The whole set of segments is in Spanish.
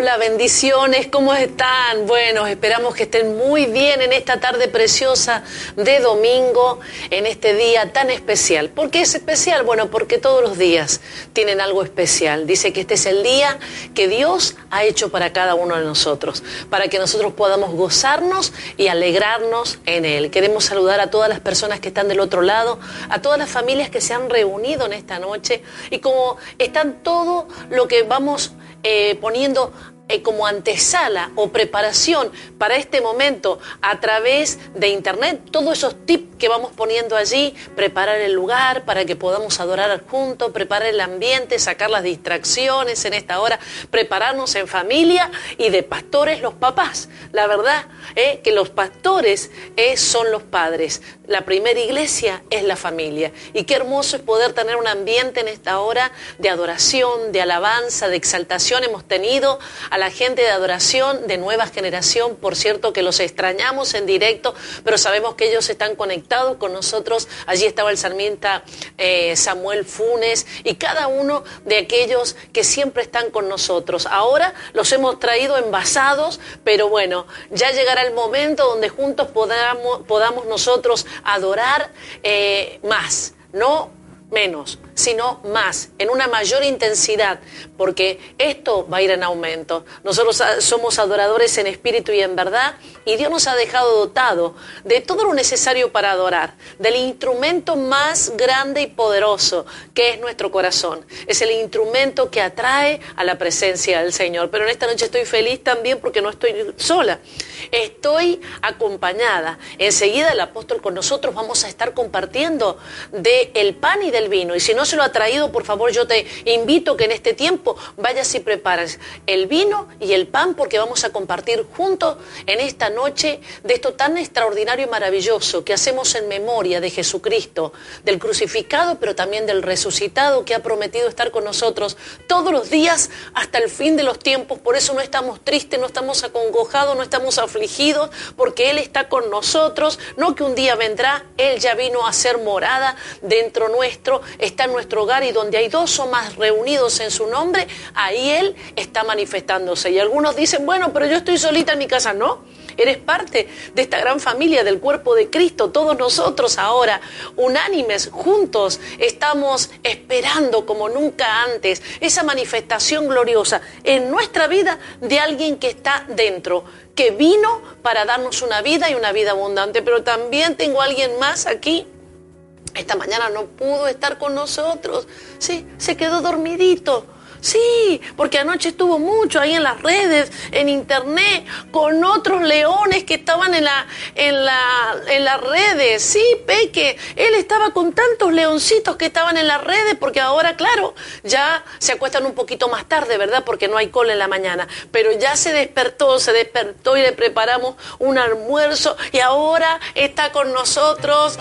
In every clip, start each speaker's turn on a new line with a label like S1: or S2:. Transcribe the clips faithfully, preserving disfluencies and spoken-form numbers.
S1: Hola, bendiciones, ¿cómo están? Bueno, esperamos que estén muy bien en esta tarde preciosa de domingo, en este día tan especial. ¿Por qué es especial? Bueno, porque todos los días tienen algo especial. Dice que este es el día que Dios ha hecho para cada uno de nosotros, para que nosotros podamos gozarnos y alegrarnos en Él. Queremos saludar a todas las personas que están del otro lado, a todas las familias que se han reunido en esta noche, y como están todo lo que vamos Eh, poniendo eh, como antesala o preparación para este momento a través de internet, todos esos tips que vamos poniendo allí, preparar el lugar para que podamos adorar juntos, preparar el ambiente, sacar las distracciones en esta hora, prepararnos en familia y de pastores los papás. La verdad eh, que los pastores eh, son los padres. La primera iglesia es la familia. Y qué hermoso es poder tener un ambiente en esta hora de adoración, de alabanza, de exaltación. Hemos tenido a la gente de adoración de nueva generación, por cierto que los extrañamos en directo, pero sabemos que ellos están conectados con nosotros. Allí estaba el salmista eh, Samuel Funes y cada uno de aquellos que siempre están con nosotros. Ahora los hemos traído envasados, pero bueno, ya llegará el momento donde juntos podamos, podamos nosotros adorar eh, más, no menos, sino más, en una mayor intensidad, porque esto va a ir en aumento. Nosotros somos adoradores en espíritu y en verdad, y Dios nos ha dejado dotado de todo lo necesario para adorar, del instrumento más grande y poderoso, que es nuestro corazón. Es el instrumento que atrae a la presencia del Señor. Pero en esta noche estoy feliz también porque no estoy sola, estoy acompañada. Enseguida el apóstol con nosotros vamos a estar compartiendo del pan y del vino, y si no se lo ha traído, por favor, yo te invito que en este tiempo vayas y prepares el vino y el pan, porque vamos a compartir juntos en esta noche de esto tan extraordinario y maravilloso que hacemos en memoria de Jesucristo, del crucificado, pero también del resucitado, que ha prometido estar con nosotros todos los días hasta el fin de los tiempos. Por eso no estamos tristes, no estamos acongojados, no estamos afligidos, porque Él está con nosotros. No que un día vendrá, Él ya vino a hacer morada dentro nuestro, está en nuestro hogar, y donde hay dos o más reunidos en su nombre, ahí Él está manifestándose. Y algunos dicen, bueno, pero yo estoy solita en mi casa. No, eres parte de esta gran familia del cuerpo de Cristo. Todos nosotros ahora, unánimes, juntos, estamos esperando como nunca antes esa manifestación gloriosa en nuestra vida de alguien que está dentro, que vino para darnos una vida y una vida abundante. Pero también tengo a alguien más aquí. Esta mañana no pudo estar con nosotros, sí, se quedó dormidito. Sí, porque anoche estuvo mucho ahí en las redes, en internet, con otros leones que estaban en la, en la, en las redes. Sí, Peque, él estaba con tantos leoncitos que estaban en las redes, porque ahora, claro, ya se acuestan un poquito más tarde, ¿verdad? Porque no hay cola en la mañana. Pero ya se despertó, se despertó y le preparamos un almuerzo, y ahora está con nosotros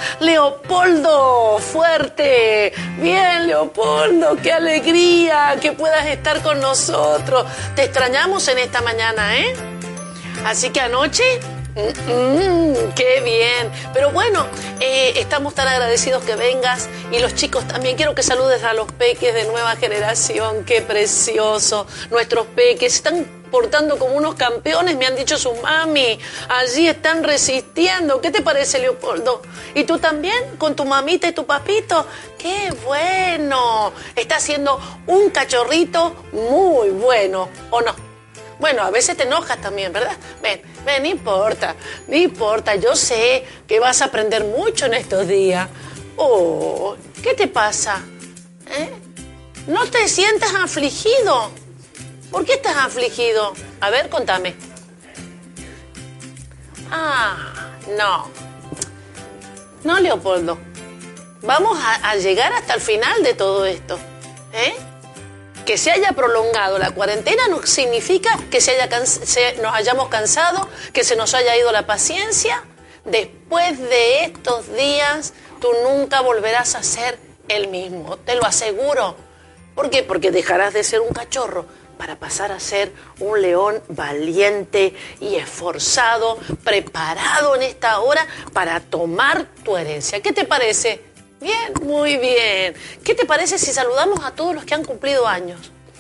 S1: Leopoldo. Fuerte. Bien, Leopoldo, qué alegría que pueda estar con nosotros. Te extrañamos en esta mañana, ¿eh? Así que anoche, mm, mm, qué bien. Pero bueno, eh, estamos tan agradecidos que vengas, y los chicos también. Quiero que saludes a los peques de nueva generación. Qué precioso. Nuestros peques están portando como unos campeones, me han dicho sus mami. Allí están resistiendo. ¿Qué te parece, Leopoldo? ¿Y tú también? ¿Con tu mamita y tu papito? ¡Qué bueno! Está haciendo un cachorrito muy bueno, ¿o no? Bueno, a veces te enojas también, ¿verdad? Ven, ven, no importa, no importa. Yo sé que vas a aprender mucho en estos días. Oh, ¿qué te pasa? ¿Eh? ¿No te sientas afligido? ¿Por qué estás afligido? A ver, contame. Ah, no. No, Leopoldo. Vamos a, a llegar hasta el final de todo esto. ¿Eh? Que se haya prolongado la cuarentena no significa que se haya can- se, nos hayamos cansado, que se nos haya ido la paciencia. Después de estos días, tú nunca volverás a ser el mismo. Te lo aseguro. ¿Por qué? Porque dejarás de ser un cachorro para pasar a ser un león valiente y esforzado, preparado en esta hora para tomar tu herencia. ¿Qué te parece? Bien, muy bien. ¿Qué te parece si saludamos a todos los que han cumplido años?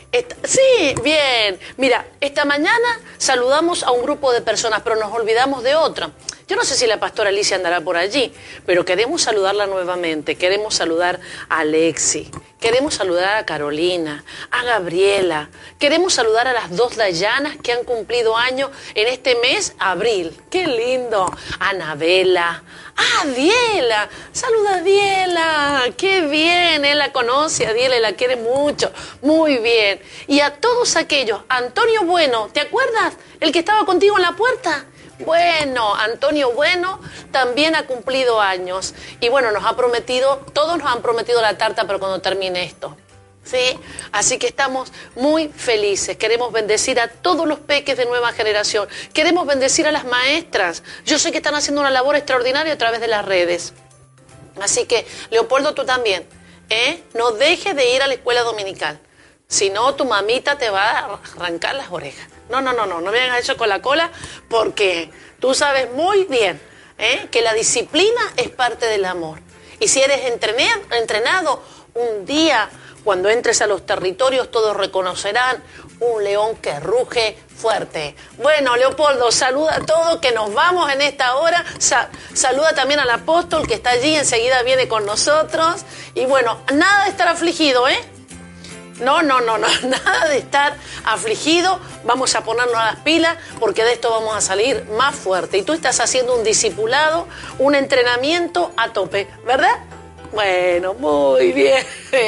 S1: Esta, sí, bien. Mira, esta mañana saludamos a un grupo de personas, pero nos olvidamos de otra. Yo no sé si la pastora Alicia andará por allí, pero queremos saludarla nuevamente. Queremos saludar a Alexi, queremos saludar a Carolina, a Gabriela. Queremos saludar a las dos Dayanas que han cumplido años en este mes, abril. ¡Qué lindo! A Anabela. ¡Ah, Diela! ¡Saluda a Diela! ¡Qué bien! Él la conoce, a Diela y la quiere mucho. Muy bien. Y a todos aquellos, Antonio Bueno, ¿te acuerdas? El que estaba contigo en la puerta. Bueno, Antonio Bueno también ha cumplido años. Y bueno, nos ha prometido, todos nos han prometido la tarta, pero cuando termine esto. ¿Sí? Así que estamos muy felices. Queremos bendecir a todos los peques de nueva generación. Queremos bendecir a las maestras. Yo sé que están haciendo una labor extraordinaria a través de las redes. Así que, Leopoldo, tú también, ¿eh? No dejes de ir a la escuela dominical. Si no, tu mamita te va a arrancar las orejas. No, no, no, no, no me hagas eso con la cola, porque tú sabes muy bien, ¿eh?, que la disciplina es parte del amor. Y si eres entrenado, entrenado un día, cuando entres a los territorios, todos reconocerán un león que ruge fuerte. Bueno, Leopoldo, saluda a todos, que nos vamos en esta hora. Sa- saluda también al apóstol que está allí, enseguida viene con nosotros. Y bueno, nada de estar afligido, ¿eh? No, no, no, no, nada de estar afligido. Vamos a ponernos a las pilas, porque de esto vamos a salir más fuerte. Y tú estás haciendo un discipulado, un entrenamiento a tope, ¿verdad? Bueno, muy bien.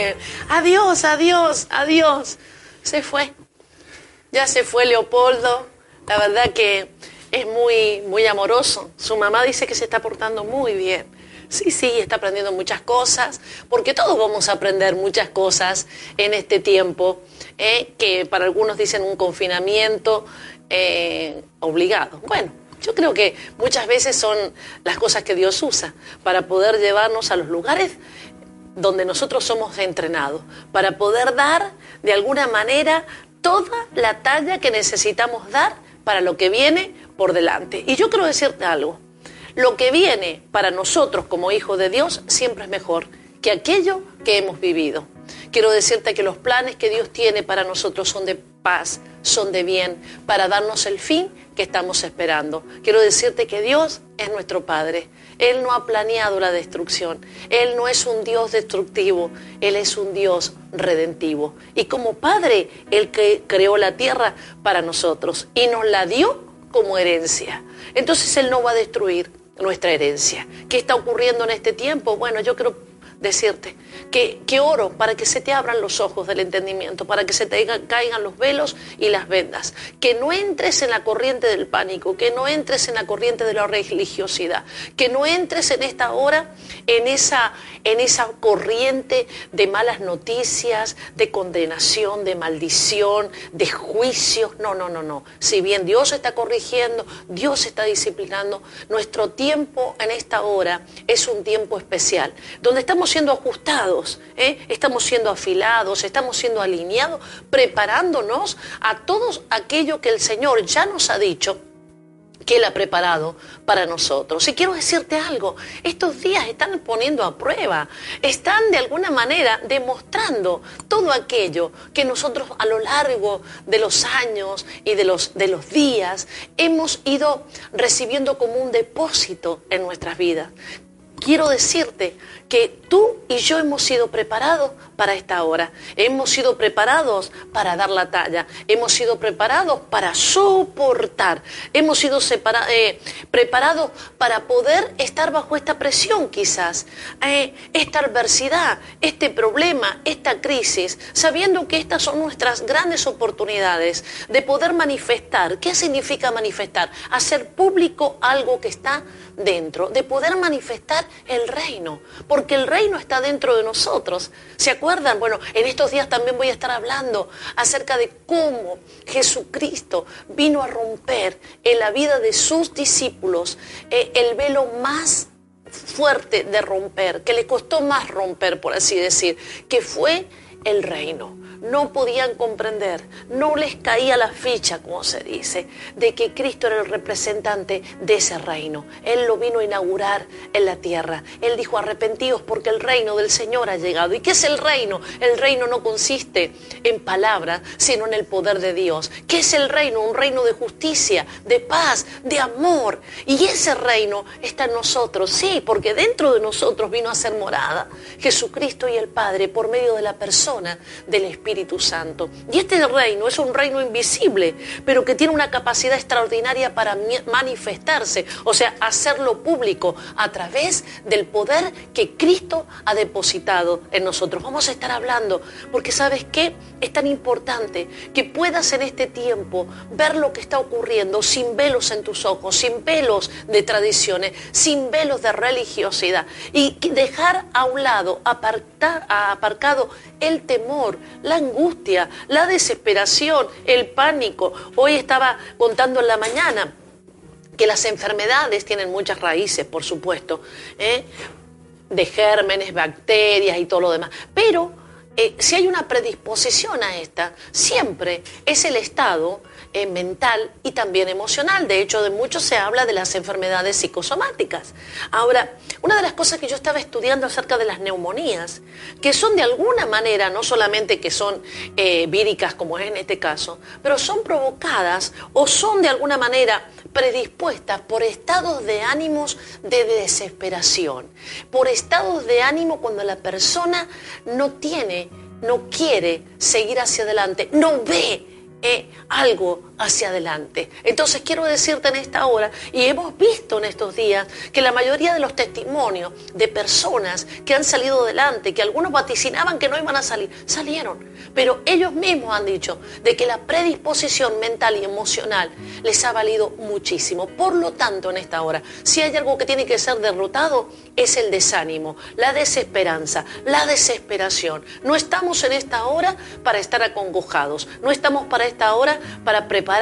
S1: Adiós, adiós, adiós. Se fue. Ya se fue Leopoldo. La verdad que es muy, muy amoroso. Su mamá dice que se está portando muy bien. Sí, sí, está aprendiendo muchas cosas, porque todos vamos a aprender muchas cosas en este tiempo, eh, que para algunos dicen un confinamiento eh, obligado. Bueno, yo creo que muchas veces son las cosas que Dios usa para poder llevarnos a los lugares donde nosotros somos entrenados, para poder dar de alguna manera toda la talla que necesitamos dar para lo que viene por delante. Y yo quiero decirte algo. Lo que viene para nosotros como hijos de Dios siempre es mejor que aquello que hemos vivido. Quiero decirte que los planes que Dios tiene para nosotros son de paz, son de bien, para darnos el fin que estamos esperando. Quiero decirte que Dios es nuestro Padre. Él no ha planeado la destrucción. Él no es un Dios destructivo. Él es un Dios redentivo. Y como Padre, Él que creó la tierra para nosotros y nos la dio como herencia. Entonces Él no va a destruir nuestra herencia. ¿Qué está ocurriendo en este tiempo? Bueno, yo quiero decirte que, que oro para que se te abran los ojos del entendimiento, para que se te caigan los velos y las vendas, que no entres en la corriente del pánico, que no entres en la corriente de la religiosidad, que no entres en esta hora en esa, en esa corriente de malas noticias, de condenación, de maldición, de juicios. No, no, no, no. Si bien Dios está corrigiendo, Dios está disciplinando, nuestro tiempo en esta hora es un tiempo especial, donde estamos siendo ajustados, ¿eh? Estamos siendo afilados, estamos siendo alineados, preparándonos a todo aquello que el Señor ya nos ha dicho que Él ha preparado para nosotros. Y quiero decirte algo, estos días están poniendo a prueba, están de alguna manera demostrando todo aquello que nosotros a lo largo de los años y de los, de los días hemos ido recibiendo como un depósito en nuestras vidas. Quiero decirte que tú y yo hemos sido preparados para esta hora. Hemos sido preparados para dar la talla. Hemos sido preparados para soportar. Hemos sido separa- eh, preparados para poder estar bajo esta presión quizás. Eh, esta adversidad, este problema, esta crisis, sabiendo que estas son nuestras grandes oportunidades de poder manifestar. ¿Qué significa manifestar? Hacer público algo que está dentro, de poder manifestar el reino, porque el reino está dentro de nosotros. ¿Se acuerdan? Bueno, en estos días también voy a estar hablando acerca de cómo Jesucristo vino a romper en la vida de sus discípulos eh, el velo más fuerte de romper, que le costó más romper, por así decir, que fue el reino. no podían comprender, no les caía la ficha, como se dice, de que Cristo era el representante de ese reino. Él lo vino a inaugurar en la tierra. Él dijo: arrepentíos porque el reino del Señor ha llegado. ¿Y qué es el reino? El reino no consiste en palabras, sino en el poder de Dios. ¿Qué es el reino? Un reino de justicia, de paz, de amor. Y ese reino está en nosotros, sí, porque dentro de nosotros vino a ser morada Jesucristo y el Padre por medio de la persona del Espíritu Santo. Y este reino es un reino invisible, pero que tiene una capacidad extraordinaria para manifestarse, o sea, hacerlo público a través del poder que Cristo ha depositado en nosotros. Vamos a estar hablando, porque ¿sabes qué? Es tan importante que puedas en este tiempo ver lo que está ocurriendo sin velos en tus ojos, sin velos de tradiciones, sin velos de religiosidad, y dejar a un lado, apartar, aparcado el temor, la angustia, la desesperación, el pánico. Hoy estaba contando en la mañana que las enfermedades tienen muchas raíces, por supuesto, ¿eh? de gérmenes, bacterias y todo lo demás, pero eh, si hay una predisposición a esta, siempre es el estado eh, mental y también emocional. De hecho, de mucho se habla de las enfermedades psicosomáticas. Ahora, una de las cosas que yo estaba estudiando acerca de las neumonías, que son de alguna manera, no solamente que son eh, víricas como es en este caso, pero son provocadas o son de alguna manera predispuestas por estados de ánimos de desesperación, por estados de ánimo cuando la persona no tiene, no quiere seguir hacia adelante, no ve eh, algo hacia adelante. Entonces quiero decirte en esta hora, y hemos visto en estos días, que la mayoría de los testimonios de personas que han salido adelante, que algunos vaticinaban que no iban a salir, salieron, pero ellos mismos han dicho de que la predisposición mental y emocional les ha valido muchísimo. Por lo tanto, en esta hora, si hay algo que tiene que ser derrotado, es el desánimo, la desesperanza, la desesperación. No estamos en esta hora para estar acongojados, no estamos para esta hora para preparar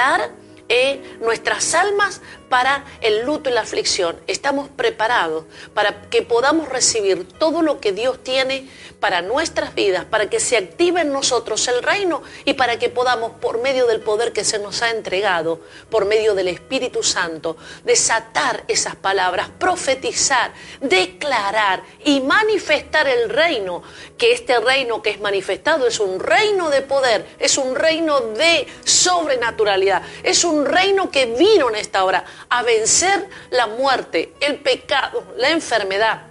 S1: Eh, nuestras almas para el luto y la aflicción. Estamos preparados para que podamos recibir todo lo que Dios tiene para nuestras vidas, para que se active en nosotros el reino y para que podamos, por medio del poder que se nos ha entregado, por medio del Espíritu Santo, desatar esas palabras, profetizar, declarar y manifestar el reino, que este reino que es manifestado es un reino de poder, es un reino de sobrenaturalidad, es un reino que vino en esta hora a vencer la muerte, el pecado, la enfermedad,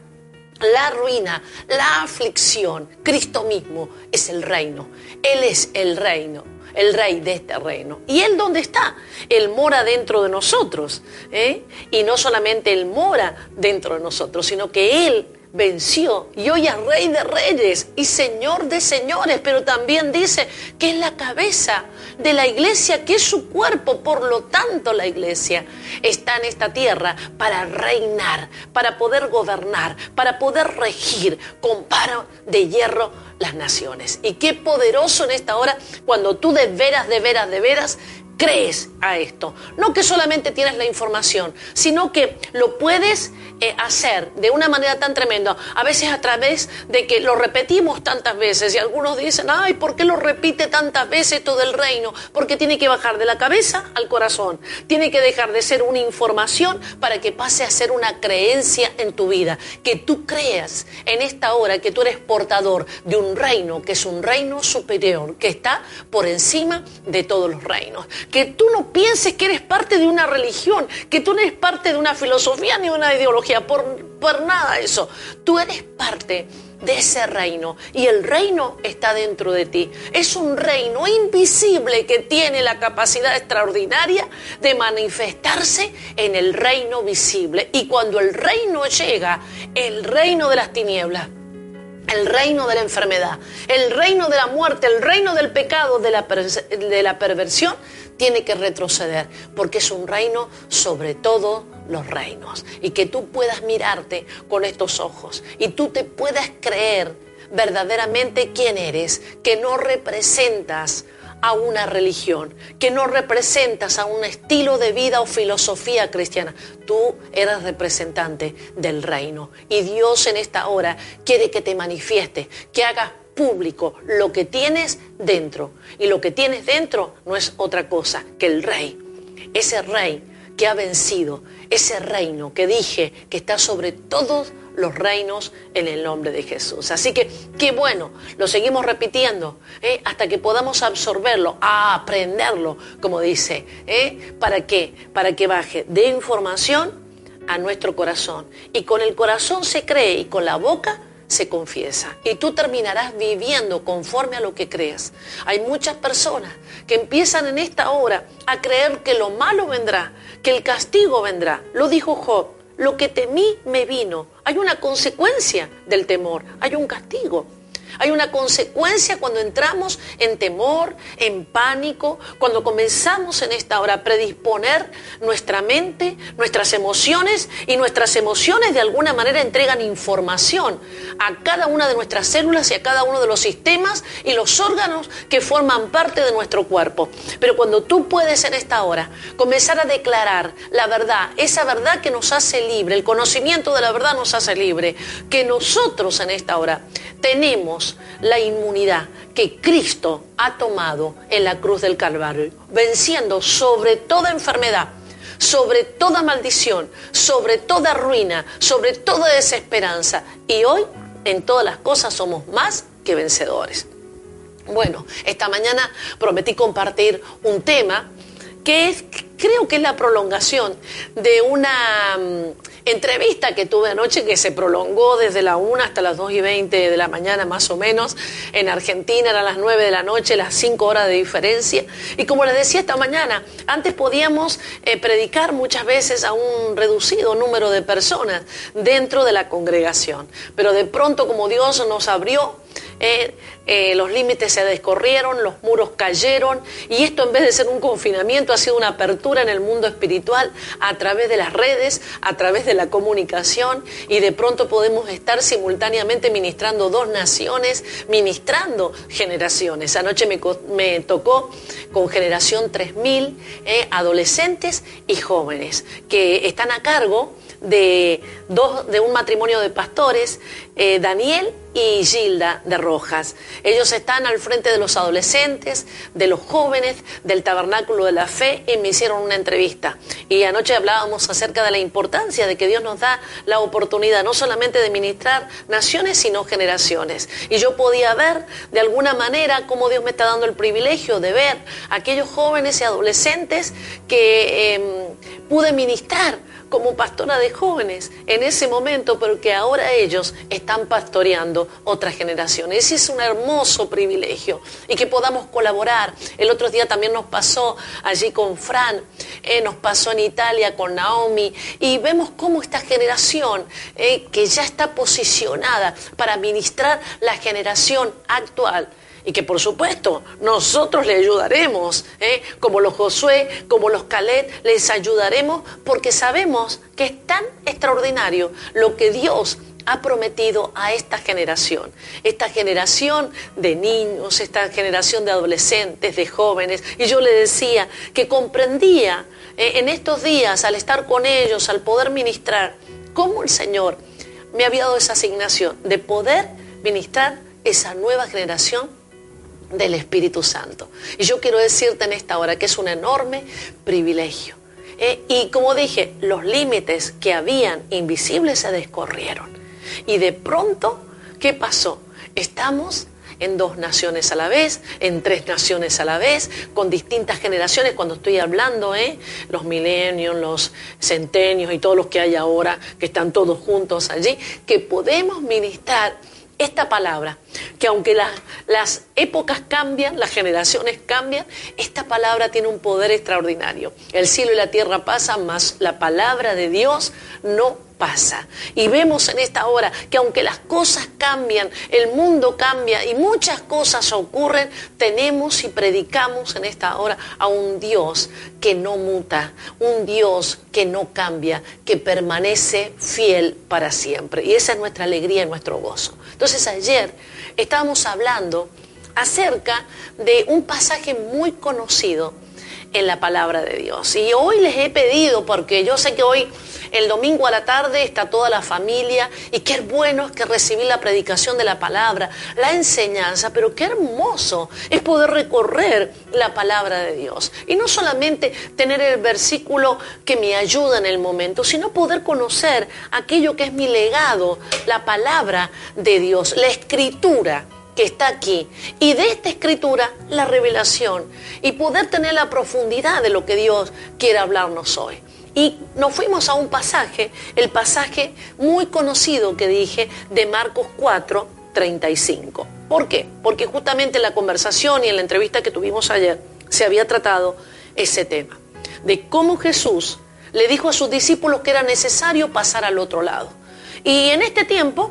S1: la ruina, la aflicción. Cristo mismo es el reino. Él es el reino, el rey de este reino. ¿Y Él dónde está? Él mora dentro de nosotros, ¿eh? Y no solamente Él mora dentro de nosotros, sino que Él venció y hoy es Rey de Reyes y Señor de Señores, pero también dice que es la cabeza de la iglesia, que es su cuerpo. Por lo tanto, la iglesia está en esta tierra para reinar, para poder gobernar, para poder regir con vara de hierro las naciones. Y qué poderoso en esta hora cuando tú de veras, de veras, de veras crees a esto. No que solamente tienes la información, sino que lo puedes eh, hacer de una manera tan tremenda, a veces a través de que lo repetimos tantas veces, y algunos dicen: ay, ¿por qué lo repite tantas veces todo el reino? Porque tiene que bajar de la cabeza al corazón, tiene que dejar de ser una información para que pase a ser una creencia en tu vida, que tú creas en esta hora que tú eres portador de un reino que es un reino superior, que está por encima de todos los reinos. Que tú no pienses que eres parte de una religión, que tú no eres parte de una filosofía ni de una ideología, por, por nada eso. Tú eres parte de ese reino y el reino está dentro de ti. Es un reino invisible que tiene la capacidad extraordinaria de manifestarse en el reino visible. Y cuando el reino llega, el reino de las tinieblas, el reino de la enfermedad, el reino de la muerte, el reino del pecado, de la, de la perversión, tiene que retroceder, porque es un reino sobre todos los reinos. Y que tú puedas mirarte con estos ojos y tú te puedas creer verdaderamente quién eres, que no representas a una religión, que no representas a un estilo de vida o filosofía cristiana. Tú eres representante del reino y Dios en esta hora quiere que te manifiestes, que hagas público lo que tienes dentro. Y lo que tienes dentro no es otra cosa que el Rey. Ese Rey que ha vencido, ese reino que dije que está sobre todos los reinos en el nombre de Jesús. Así que, qué bueno, lo seguimos repitiendo, ¿eh? hasta que podamos absorberlo, a aprenderlo, como dice, ¿eh? ¿Para qué? Para que baje de información a nuestro corazón. Y con el corazón se cree y con la boca se confiesa. Y tú terminarás viviendo conforme a lo que creas. Hay muchas personas que empiezan en esta hora a creer que lo malo vendrá, que el castigo vendrá. Lo dijo Job, lo que temí me vino. Hay una consecuencia del temor, hay un castigo. Hay una consecuencia cuando entramos en temor, en pánico, cuando comenzamos en esta hora a predisponer nuestra mente, nuestras emociones, y nuestras emociones de alguna manera entregan información a cada una de nuestras células y a cada uno de los sistemas y los órganos que forman parte de nuestro cuerpo. Pero cuando tú puedes en esta hora comenzar a declarar la verdad, esa verdad que nos hace libre, el conocimiento de la verdad nos hace libre, que nosotros en esta hora tenemos la inmunidad que Cristo ha tomado en la cruz del Calvario, venciendo sobre toda enfermedad, sobre toda maldición, sobre toda ruina, sobre toda desesperanza. Y hoy en todas las cosas somos más que vencedores. Bueno, esta mañana prometí compartir un tema que es, creo que es la prolongación de una um, entrevista que tuve anoche, que se prolongó desde la una hasta las dos y veinte de la mañana más o menos. En Argentina eran las nueve de la noche, las cinco horas de diferencia. Y como les decía esta mañana, antes podíamos eh, predicar muchas veces a un reducido número de personas dentro de la congregación. Pero de pronto, como Dios nos abrió, Eh, eh, los límites se descorrieron, los muros cayeron, y esto, en vez de ser un confinamiento, ha sido una apertura en el mundo espiritual a través de las redes, a través de la comunicación, y de pronto podemos estar simultáneamente ministrando dos naciones, ministrando generaciones. Anoche me, me tocó con Generación tres mil, eh, adolescentes y jóvenes que están a cargo de, dos, de un matrimonio de pastores, eh, Daniel y Gilda de Rojas. Ellos están al frente de los adolescentes, de los jóvenes, del Tabernáculo de la Fe, y me hicieron una entrevista. Y anoche hablábamos acerca de la importancia de que Dios nos da la oportunidad no solamente de ministrar naciones, sino generaciones. Y yo podía ver de alguna manera cómo Dios me está dando el privilegio de ver a aquellos jóvenes y adolescentes que eh, pude ministrar como pastora de jóvenes en ese momento, pero que ahora ellos están pastoreando otras generaciones. Ese es un hermoso privilegio, y que podamos colaborar. El otro día también nos pasó allí con Fran, eh, nos pasó en Italia con Naomi, y vemos cómo esta generación eh, que ya está posicionada para ministrar la generación actual, y que por supuesto nosotros le ayudaremos, ¿eh? como los Josué, como los Caleb, les ayudaremos, porque sabemos que es tan extraordinario lo que Dios ha prometido a esta generación, esta generación de niños, esta generación de adolescentes, de jóvenes. Y yo le decía que comprendía eh, en estos días, al estar con ellos, al poder ministrar, cómo el Señor me había dado esa asignación de poder ministrar esa nueva generación del Espíritu Santo. Y yo quiero decirte en esta hora que es un enorme privilegio. Eh, y como dije, los límites que habían invisibles se descorrieron. Y de pronto, ¿qué pasó? Estamos en dos naciones a la vez, en tres naciones a la vez, con distintas generaciones. Cuando estoy hablando, ¿eh? los milenios, los centenios y todos los que hay ahora, que están todos juntos allí, que podemos ministrar esta palabra, que aunque la, las épocas cambian, las generaciones cambian, esta palabra tiene un poder extraordinario. El cielo y la tierra pasan, mas la palabra de Dios no pasa. Y vemos en esta hora que aunque las cosas cambian, el mundo cambia y muchas cosas ocurren, tenemos y predicamos en esta hora a un Dios que no muta, un Dios que no cambia, que permanece fiel para siempre. Y esa es nuestra alegría y nuestro gozo. Entonces ayer estábamos hablando acerca de un pasaje muy conocido en la palabra de Dios. Y hoy les he pedido, porque yo sé que hoy, el domingo a la tarde, está toda la familia, y qué bueno es que recibir la predicación de la palabra, la enseñanza, pero qué hermoso es poder recorrer la palabra de Dios. Y no solamente tener el versículo que me ayuda en el momento, sino poder conocer aquello que es mi legado, la palabra de Dios, la escritura que está aquí, y de esta escritura la revelación, y poder tener la profundidad de lo que Dios quiere hablarnos hoy. Y nos fuimos a un pasaje, el pasaje muy conocido que dije de Marcos cuatro, treinta y cinco. ¿Por qué? Porque justamente en la conversación y en la entrevista que tuvimos ayer se había tratado ese tema, de cómo Jesús le dijo a sus discípulos que era necesario pasar al otro lado. Y en este tiempo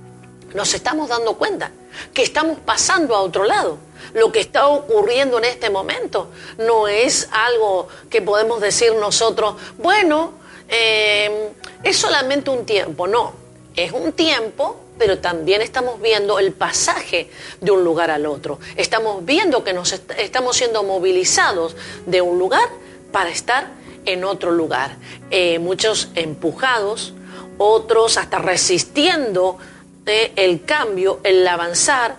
S1: nos estamos dando cuenta que estamos pasando a otro lado. Lo que está ocurriendo en este momento no es algo que podemos decir nosotros, bueno, eh, es solamente un tiempo. No, es un tiempo, pero también estamos viendo el pasaje de un lugar al otro. Estamos viendo que nos est- estamos siendo movilizados de un lugar para estar en otro lugar. Eh, muchos empujados, otros hasta resistiendo Eh, el cambio, el avanzar,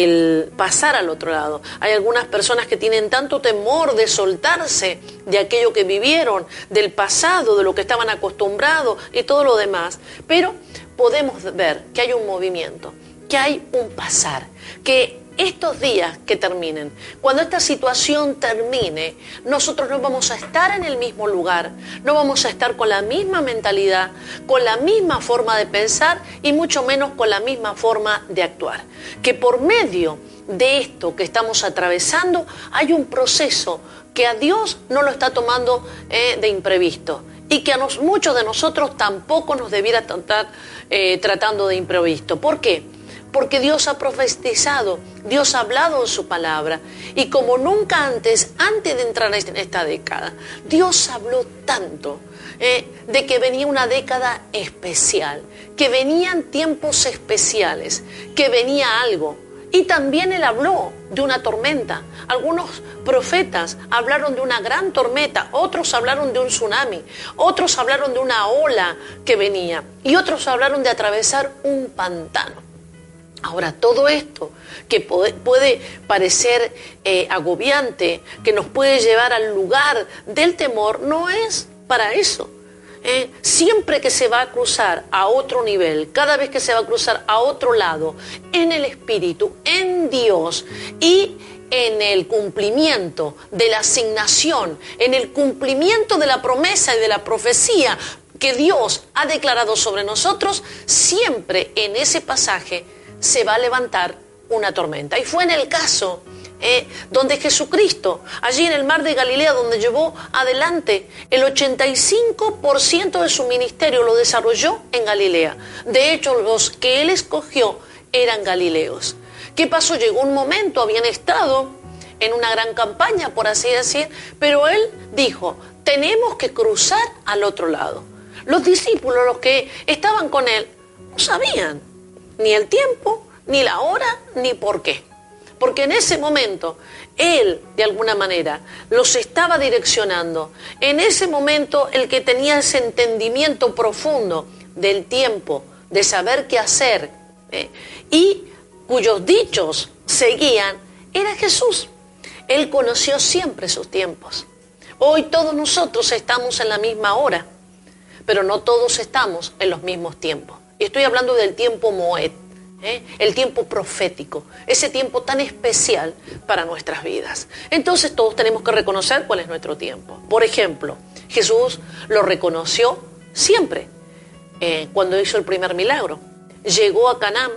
S1: el pasar al otro lado. Hay algunas personas que tienen tanto temor de soltarse de aquello que vivieron, del pasado, de lo que estaban acostumbrados y todo lo demás. Pero podemos ver que hay un movimiento, que hay un pasar, que estos días que terminen, cuando esta situación termine, nosotros no vamos a estar en el mismo lugar, no vamos a estar con la misma mentalidad, con la misma forma de pensar y mucho menos con la misma forma de actuar. Que por medio de esto que estamos atravesando hay un proceso que a Dios no lo está tomando eh, de imprevisto, y que a nos, muchos de nosotros tampoco nos debiera estar eh, tratando de imprevisto. ¿Por qué? Porque Dios ha profetizado, Dios ha hablado en su palabra, y como nunca antes, antes de entrar en esta década, Dios habló tanto eh, de que venía una década especial, que venían tiempos especiales, que venía algo. Y también Él habló de una tormenta. Algunos profetas hablaron de una gran tormenta, otros hablaron de un tsunami, otros hablaron de una ola que venía, y otros hablaron de atravesar un pantano. Ahora, todo esto que puede, puede parecer eh, agobiante, que nos puede llevar al lugar del temor, no es para eso. Eh, siempre que se va a cruzar a otro nivel, cada vez que se va a cruzar a otro lado, en el Espíritu, en Dios y en el cumplimiento de la asignación, en el cumplimiento de la promesa y de la profecía que Dios ha declarado sobre nosotros, siempre en ese pasaje se va a levantar una tormenta. Y fue en el caso eh, donde Jesucristo, allí en el mar de Galilea, donde llevó adelante el ochenta y cinco por ciento de su ministerio, lo desarrolló en Galilea. De hecho, los que Él escogió eran galileos. ¿Qué pasó? Llegó un momento, habían estado en una gran campaña, por así decir, pero Él dijo, tenemos que cruzar al otro lado. Los discípulos, los que estaban con Él, no sabían ni el tiempo, ni la hora, ni por qué. Porque en ese momento, Él, de alguna manera, los estaba direccionando. En ese momento, el que tenía ese entendimiento profundo del tiempo, de saber qué hacer, ¿eh? y cuyos dichos seguían, era Jesús. Él conoció siempre sus tiempos. Hoy todos nosotros estamos en la misma hora, pero no todos estamos en los mismos tiempos. Y estoy hablando del tiempo Moed, ¿eh? el tiempo profético, ese tiempo tan especial para nuestras vidas. Entonces todos tenemos que reconocer cuál es nuestro tiempo. Por ejemplo, Jesús lo reconoció siempre eh, cuando hizo el primer milagro. Llegó a Caná,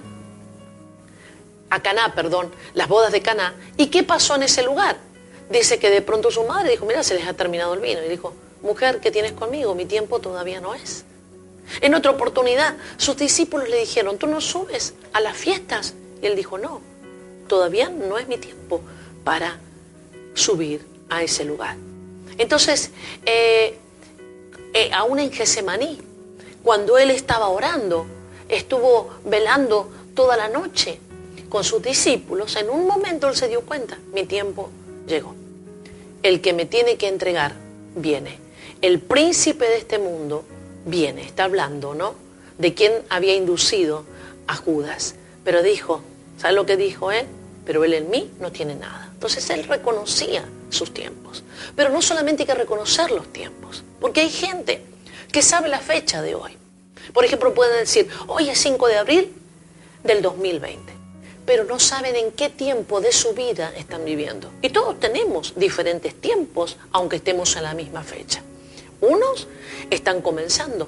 S1: a Caná, perdón, las bodas de Caná. ¿Y qué pasó en ese lugar? Dice que de pronto su madre dijo, mira, se les ha terminado el vino. Y dijo, mujer, ¿qué tienes conmigo? Mi tiempo todavía no es. En otra oportunidad, sus discípulos le dijeron, ¿tú no subes a las fiestas? Y él dijo, no, todavía no es mi tiempo para subir a ese lugar. Entonces, eh, eh, aún en Getsemaní, cuando él estaba orando, estuvo velando toda la noche con sus discípulos, en un momento él se dio cuenta, mi tiempo llegó. el que me tiene que entregar viene. El príncipe de este mundo viene, está hablando, ¿no? De quién había inducido a Judas. Pero dijo, ¿sabes lo que dijo él? Pero él en mí no tiene nada. Entonces él reconocía sus tiempos. Pero no solamente hay que reconocer los tiempos, porque hay gente que sabe la fecha de hoy. Por ejemplo, pueden decir, hoy es cinco de abril del dos mil veinte, pero no saben en qué tiempo de su vida están viviendo. Y todos tenemos diferentes tiempos, aunque estemos en la misma fecha. Unos están comenzando,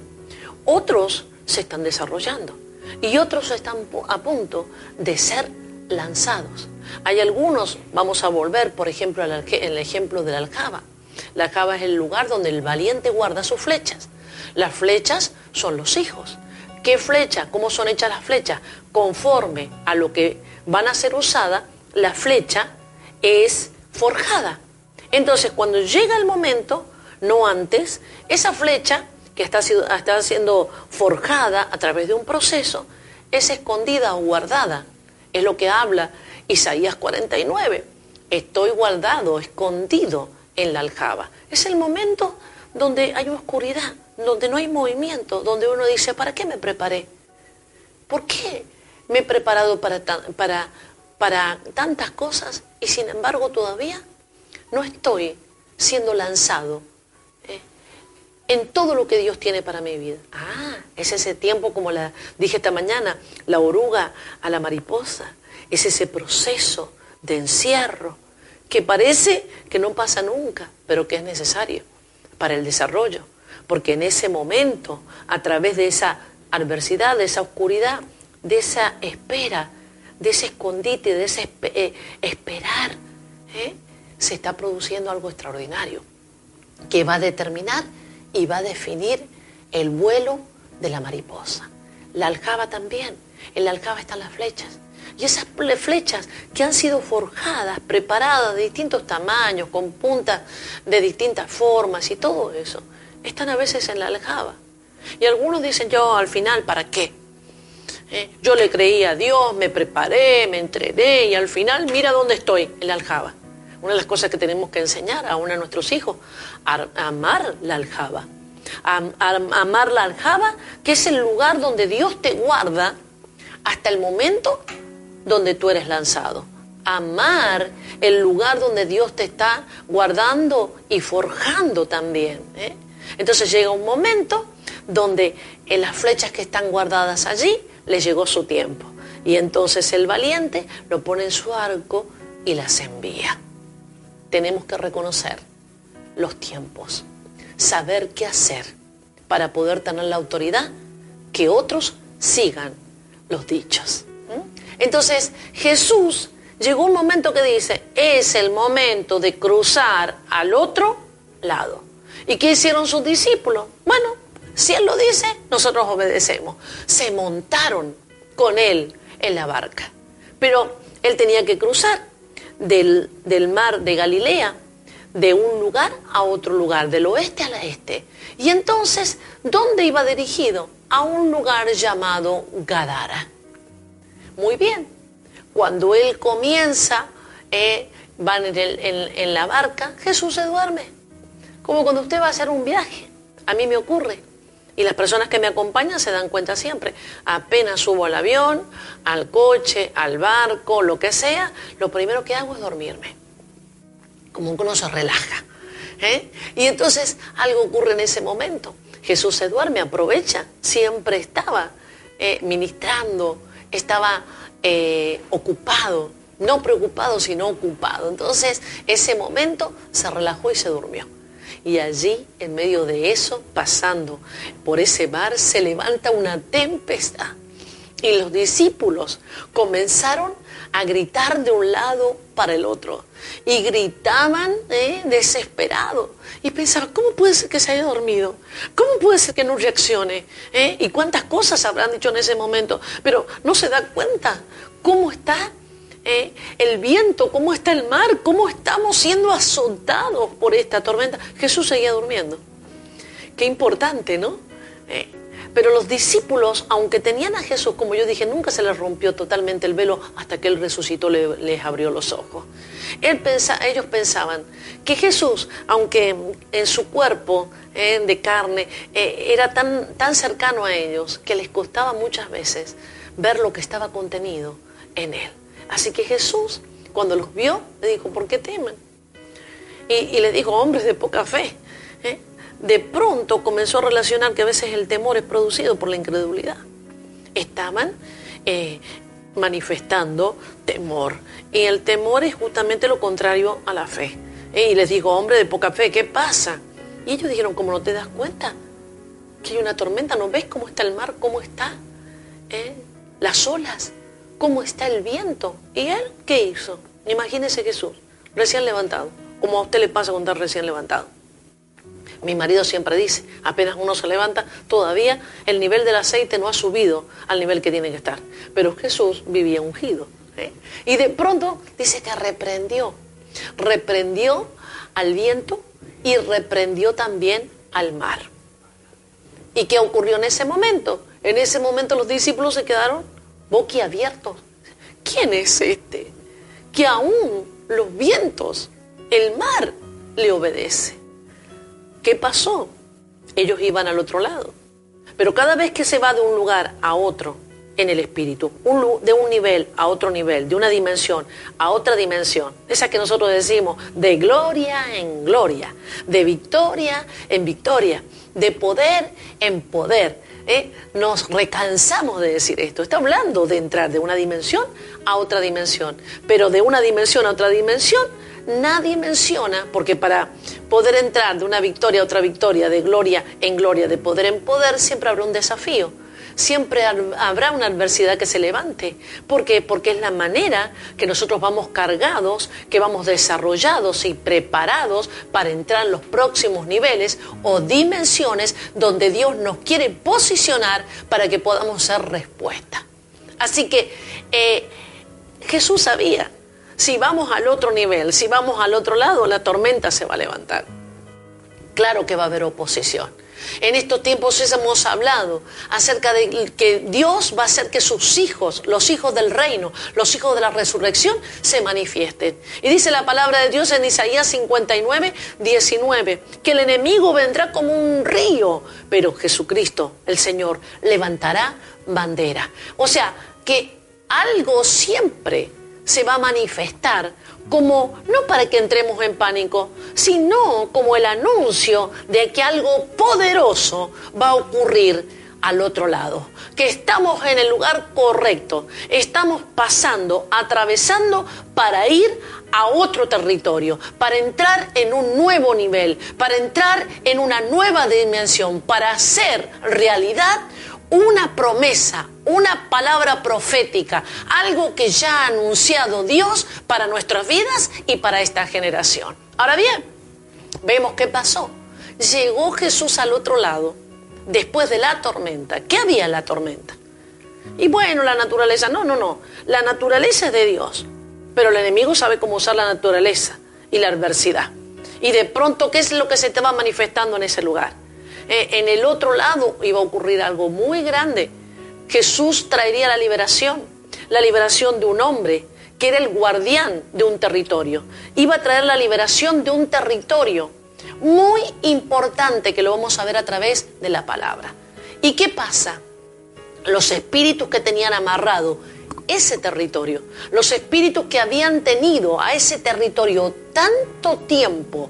S1: otros se están desarrollando y otros están a punto de ser lanzados. Hay algunos, vamos a volver, por ejemplo, al el ejemplo de la aljaba. La aljaba es el lugar donde el valiente guarda sus flechas. Las flechas son los hijos. ¿Qué flecha? ¿Cómo son hechas las flechas? Conforme a lo que van a ser usadas, la flecha es forjada. Entonces, cuando llega el momento, no antes, esa flecha que está, está siendo forjada a través de un proceso, es escondida o guardada. Es lo que habla Isaías cuarenta y nueve. Estoy guardado, escondido en la aljaba. Es el momento donde hay oscuridad, donde no hay movimiento, donde uno dice, ¿para qué me preparé? ¿Por qué me he preparado para, para, para tantas cosas y sin embargo todavía no estoy siendo lanzado eh, en todo lo que Dios tiene para mi vida? Ah, es ese tiempo, como la dije esta mañana, la oruga a la mariposa, es ese proceso de encierro que parece que no pasa nunca, pero que es necesario para el desarrollo, porque en ese momento, a través de esa adversidad, de esa oscuridad, de esa espera, de ese escondite, de ese espe eh, esperar, ¿eh? se está produciendo algo extraordinario que va a determinar y va a definir el vuelo de la mariposa. La aljaba también, en la aljaba están las flechas. Y esas flechas que han sido forjadas, preparadas de distintos tamaños, con puntas de distintas formas y todo eso, están a veces en la aljaba. Y algunos dicen, yo al final, ¿para qué? ¿Eh? Yo le creí a Dios, me preparé, me entrené y al final, mira dónde estoy, en la aljaba. Una de las cosas que tenemos que enseñar aún a nuestros hijos, a, a amar la aljaba. A, a, a amar la aljaba, que es el lugar donde Dios te guarda hasta el momento donde tú eres lanzado. Amar el lugar donde Dios te está guardando y forjando también, ¿eh? Entonces llega un momento donde en las flechas que están guardadas allí, le llegó su tiempo. Y entonces el valiente lo pone en su arco y las envía. Tenemos que reconocer los tiempos, saber qué hacer para poder tener la autoridad que otros sigan los dichos. Entonces Jesús llegó un momento que dice, es el momento de cruzar al otro lado. ¿Y qué hicieron sus discípulos? Bueno, si Él lo dice, nosotros obedecemos. Se montaron con Él en la barca. Pero Él tenía que cruzar del, del mar de Galilea, de un lugar a otro lugar, del oeste al este. Y entonces, ¿dónde iba dirigido? A un lugar llamado Gadara. Muy bien, cuando Él comienza, eh, van en, el, en, en la barca, Jesús se duerme. Como cuando usted va a hacer un viaje, a mí me ocurre. Y las personas que me acompañan se dan cuenta siempre. Apenas subo al avión, al coche, al barco, lo que sea, lo primero que hago es dormirme. Como que uno se relaja, ¿eh? Y entonces algo ocurre en ese momento. Jesús se duerme, aprovecha, siempre estaba eh, ministrando, estaba eh, ocupado, no preocupado, sino ocupado. Entonces, ese momento se relajó y se durmió. Y allí, en medio de eso, pasando por ese mar, se levanta una tempestad. Y los discípulos comenzaron a gritar de un lado para el otro. Y gritaban eh, desesperados. Y pensaban, ¿cómo puede ser que se haya dormido? ¿Cómo puede ser que no reaccione? ¿Eh? ¿Y cuántas cosas habrán dicho en ese momento? Pero no se da cuenta cómo está eh, el viento, cómo está el mar, cómo estamos siendo azotados por esta tormenta. Jesús seguía durmiendo. Qué importante, ¿no? Eh, Pero los discípulos, aunque tenían a Jesús, como yo dije, nunca se les rompió totalmente el velo hasta que Él resucitó, le, les abrió los ojos. Él pensa, ellos pensaban que Jesús, aunque en su cuerpo eh, de carne eh, era tan, tan cercano a ellos, que les costaba muchas veces ver lo que estaba contenido en Él. Así que Jesús, cuando los vio, le dijo, ¿por qué temen? Y, y les dijo, hombres de poca fe. ¿eh? De pronto comenzó a relacionar que a veces el temor es producido por la incredulidad. Estaban eh, manifestando temor. Y el temor es justamente lo contrario a la fe. Y les dijo, hombre de poca fe, ¿qué pasa? Y ellos dijeron, ¿cómo no te das cuenta? Que hay una tormenta, ¿no ves cómo está el mar? ¿Cómo está? ¿Eh? Las olas, ¿cómo está el viento? ¿Y él qué hizo? Imagínese Jesús, recién levantado, como a usted le pasa cuando está recién levantado. Mi marido siempre dice, apenas uno se levanta, todavía el nivel del aceite no ha subido al nivel que tiene que estar. Pero Jesús vivía ungido. ¿eh? Y de pronto dice que reprendió. Reprendió al viento y reprendió también al mar. ¿Y qué ocurrió en ese momento? En ese momento los discípulos se quedaron boquiabiertos. ¿Quién es este? Que aún los vientos, el mar, le obedece. ¿Qué pasó? Ellos iban al otro lado. Pero cada vez que se va de un lugar a otro en el espíritu, un, de un nivel a otro nivel, de una dimensión a otra dimensión, esa que nosotros decimos de gloria en gloria, de victoria en victoria, de poder en poder, ¿eh? Nos recansamos de decir esto. Está hablando de entrar de una dimensión a otra dimensión, pero de una dimensión a otra dimensión nadie menciona, porque para poder entrar de una victoria a otra victoria, de gloria en gloria, de poder en poder, siempre habrá un desafío. Siempre habrá una adversidad que se levante. ¿Por qué? Porque es la manera que nosotros vamos cargados, que vamos desarrollados y preparados para entrar en los próximos niveles o dimensiones donde Dios nos quiere posicionar para que podamos ser respuesta. Así que eh, Jesús sabía, si vamos al otro nivel, si vamos al otro lado, la tormenta se va a levantar. Claro que va a haber oposición. En estos tiempos hemos hablado acerca de que Dios va a hacer que sus hijos, los hijos del reino, los hijos de la resurrección, se manifiesten. Y dice la palabra de Dios en Isaías cincuenta y nueve, diecinueve, que el enemigo vendrá como un río, pero Jesucristo, el Señor, levantará bandera. O sea, que algo siempre se va a manifestar como, no para que entremos en pánico, sino como el anuncio de que algo poderoso va a ocurrir al otro lado, que estamos en el lugar correcto, estamos pasando, atravesando para ir a otro territorio, para entrar en un nuevo nivel, para entrar en una nueva dimensión, para hacer realidad una promesa, una palabra profética, algo que ya ha anunciado Dios para nuestras vidas y para esta generación. Ahora bien, vemos qué pasó. Llegó Jesús al otro lado, después de la tormenta. ¿Qué había en la tormenta? Y bueno, la naturaleza, no, no, no. La naturaleza es de Dios, pero el enemigo sabe cómo usar la naturaleza y la adversidad. Y de pronto, ¿qué es lo que se te va manifestando en ese lugar? Eh, en el otro lado iba a ocurrir algo muy grande. Jesús traería la liberación, la liberación de un hombre que era el guardián de un territorio. Iba a traer la liberación de un territorio muy importante que lo vamos a ver a través de la palabra. ¿Y qué pasa? Los espíritus que tenían amarrado ese territorio, los espíritus que habían tenido a ese territorio tanto tiempo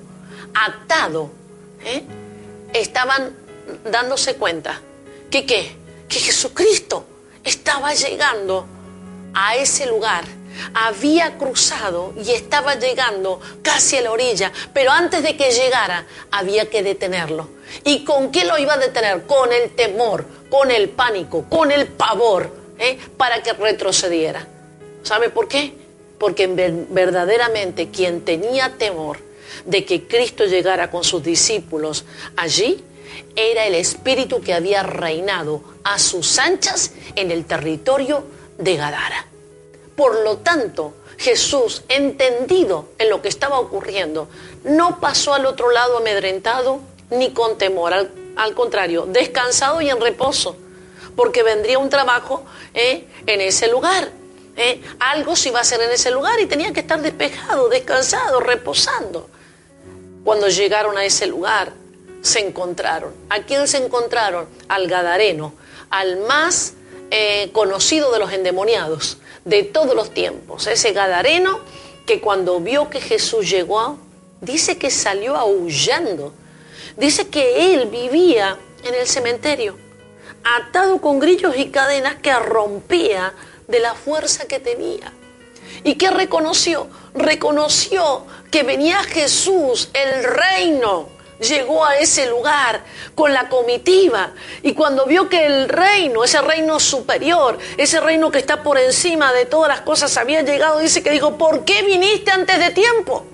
S1: atado, ¿eh? estaban dándose cuenta que, ¿qué? que Jesucristo estaba llegando a ese lugar, había cruzado y estaba llegando casi a la orilla, pero antes de que llegara había que detenerlo. ¿Y con qué lo iba a detener? Con el temor, con el pánico, con el pavor, ¿eh? para que retrocediera. ¿Sabe por qué? Porque verdaderamente quien tenía temor de que Cristo llegara con sus discípulos allí, era el espíritu que había reinado a sus anchas en el territorio de Gadara. Por lo tanto, Jesús, entendido en lo que estaba ocurriendo, no pasó al otro lado amedrentado ni con temor. Al al contrario, descansado y en reposo, porque vendría un trabajo eh, en ese lugar. Eh, algo se iba a hacer en ese lugar y tenía que estar despejado, descansado, reposando. Cuando llegaron a ese lugar, se encontraron. ¿A quién se encontraron? Al Gadareno, al más eh, conocido de los endemoniados de todos los tiempos. Ese Gadareno que cuando vio que Jesús llegó, dice que salió aullando. Dice que él vivía en el cementerio, atado con grillos y cadenas que rompía de la fuerza que tenía. ¿Y qué reconoció? Reconoció que venía Jesús, el reino. Llegó a ese lugar con la comitiva y cuando vio que el reino, ese reino superior, ese reino que está por encima de todas las cosas había llegado, dice que dijo, ¿por qué viniste antes de tiempo?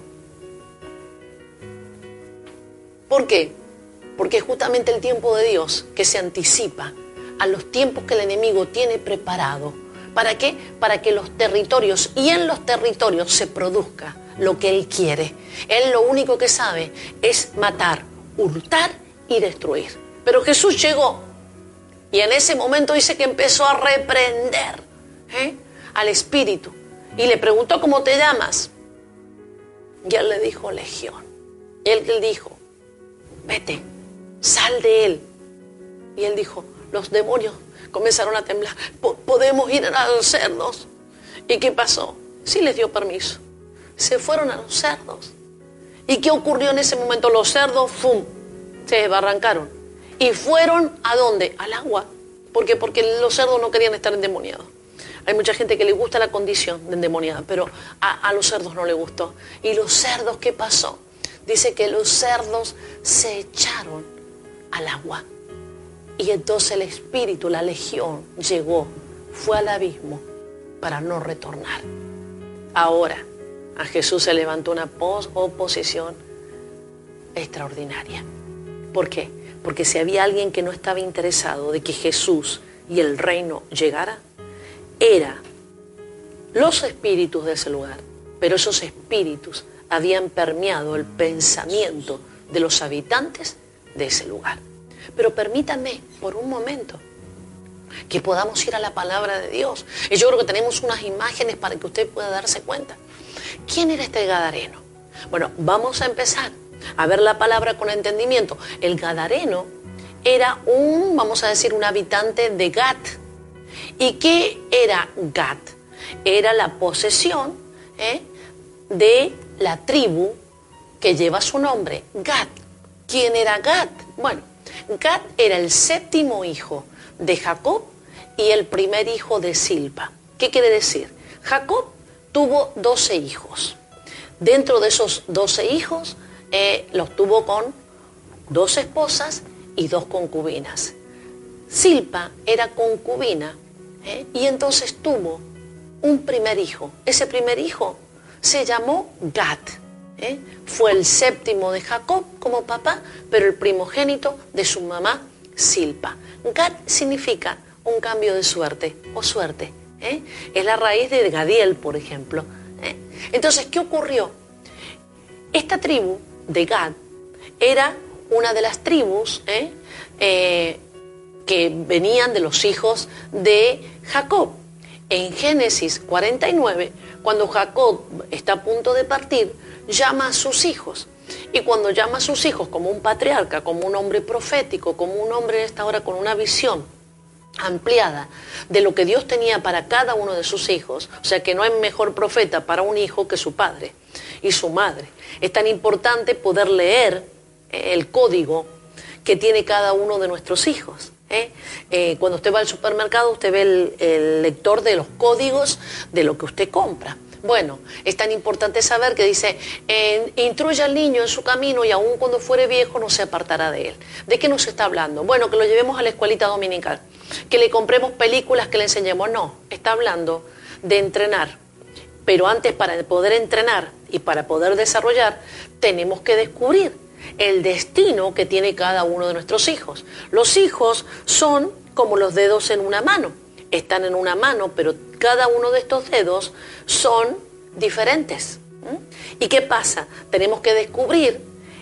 S1: ¿Por qué? Porque es justamente el tiempo de Dios que se anticipa a los tiempos que el enemigo tiene preparado. ¿Para qué? Para que los territorios y en los territorios se produzca lo que Él quiere. Él lo único que sabe es matar, hurtar y destruir. Pero Jesús llegó y en ese momento dice que empezó a reprender ¿eh? al espíritu y le preguntó ¿cómo te llamas? Y él le dijo Legión. Y él le dijo, vete, sal de él. Y él dijo, los demonios comenzaron a temblar. ¿Podemos ir a los cerdos? ¿Y qué pasó? Sí les dio permiso. Se fueron a los cerdos. ¿Y qué ocurrió en ese momento? Los cerdos, ¡fum!, se desbarrancaron. ¿Y fueron a dónde? Al agua. ¿Por qué? Porque los cerdos no querían estar endemoniados. Hay mucha gente que le gusta la condición de endemoniada, pero a, a los cerdos no le gustó. ¿Y los cerdos qué pasó? Dice que los cerdos se echaron al agua. Y entonces el espíritu, la legión, llegó, fue al abismo para no retornar. Ahora, a Jesús se levantó una oposición extraordinaria. ¿Por qué? Porque si había alguien que no estaba interesado de que Jesús y el reino llegara, era los espíritus de ese lugar. Pero esos espíritus habían permeado el pensamiento de los habitantes de ese lugar. Pero permítanme por un momento que podamos ir a la palabra de Dios. Y yo creo que tenemos unas imágenes para que usted pueda darse cuenta. ¿Quién era este Gadareno? Bueno, vamos a empezar a ver la palabra con entendimiento. El Gadareno era un, vamos a decir, un habitante de Gat. ¿Y qué era Gat? Era la posesión ¿eh? de la tribu que lleva su nombre, Gat. ¿Quién era Gat? Bueno, Gat era el séptimo hijo de Jacob y el primer hijo de Silpa. ¿Qué quiere decir? Jacob tuvo doce hijos. Dentro de esos doce hijos, eh, los tuvo con dos esposas y dos concubinas. Silpa era concubina ¿eh? y entonces tuvo un primer hijo. Ese primer hijo se llamó Gad. ¿eh? Fue el séptimo de Jacob como papá, pero el primogénito de su mamá Silpa. Gad significa un cambio de suerte o suerte. ¿eh? Es la raíz de Gadiel, por ejemplo. ¿eh? Entonces, ¿qué ocurrió? Esta tribu de Gad era una de las tribus ¿eh? Eh, que venían de los hijos de Jacob. En Génesis cuarenta y nueve, cuando Jacob está a punto de partir, llama a sus hijos. Y cuando llama a sus hijos como un patriarca, como un hombre profético, como un hombre en esta hora con una visión ampliada de lo que Dios tenía para cada uno de sus hijos, o sea que no hay mejor profeta para un hijo que su padre y su madre. Es tan importante poder leer el código que tiene cada uno de nuestros hijos. ¿eh? Eh, cuando usted va al supermercado, usted ve el, el lector de los códigos de lo que usted compra. Bueno, es tan importante saber que dice, eh, instruye al niño en su camino y aun cuando fuere viejo no se apartará de él. ¿De qué nos está hablando? Bueno, que lo llevemos a la escuelita dominical, que le compremos películas, que le enseñemos. No, está hablando de entrenar. Pero antes, para poder entrenar y para poder desarrollar, tenemos que descubrir el destino que tiene cada uno de nuestros hijos. Los hijos son como los dedos en una mano. Están en una mano, pero cada uno de estos dedos son diferentes. ¿Mm? ¿Y qué pasa? Tenemos que descubrir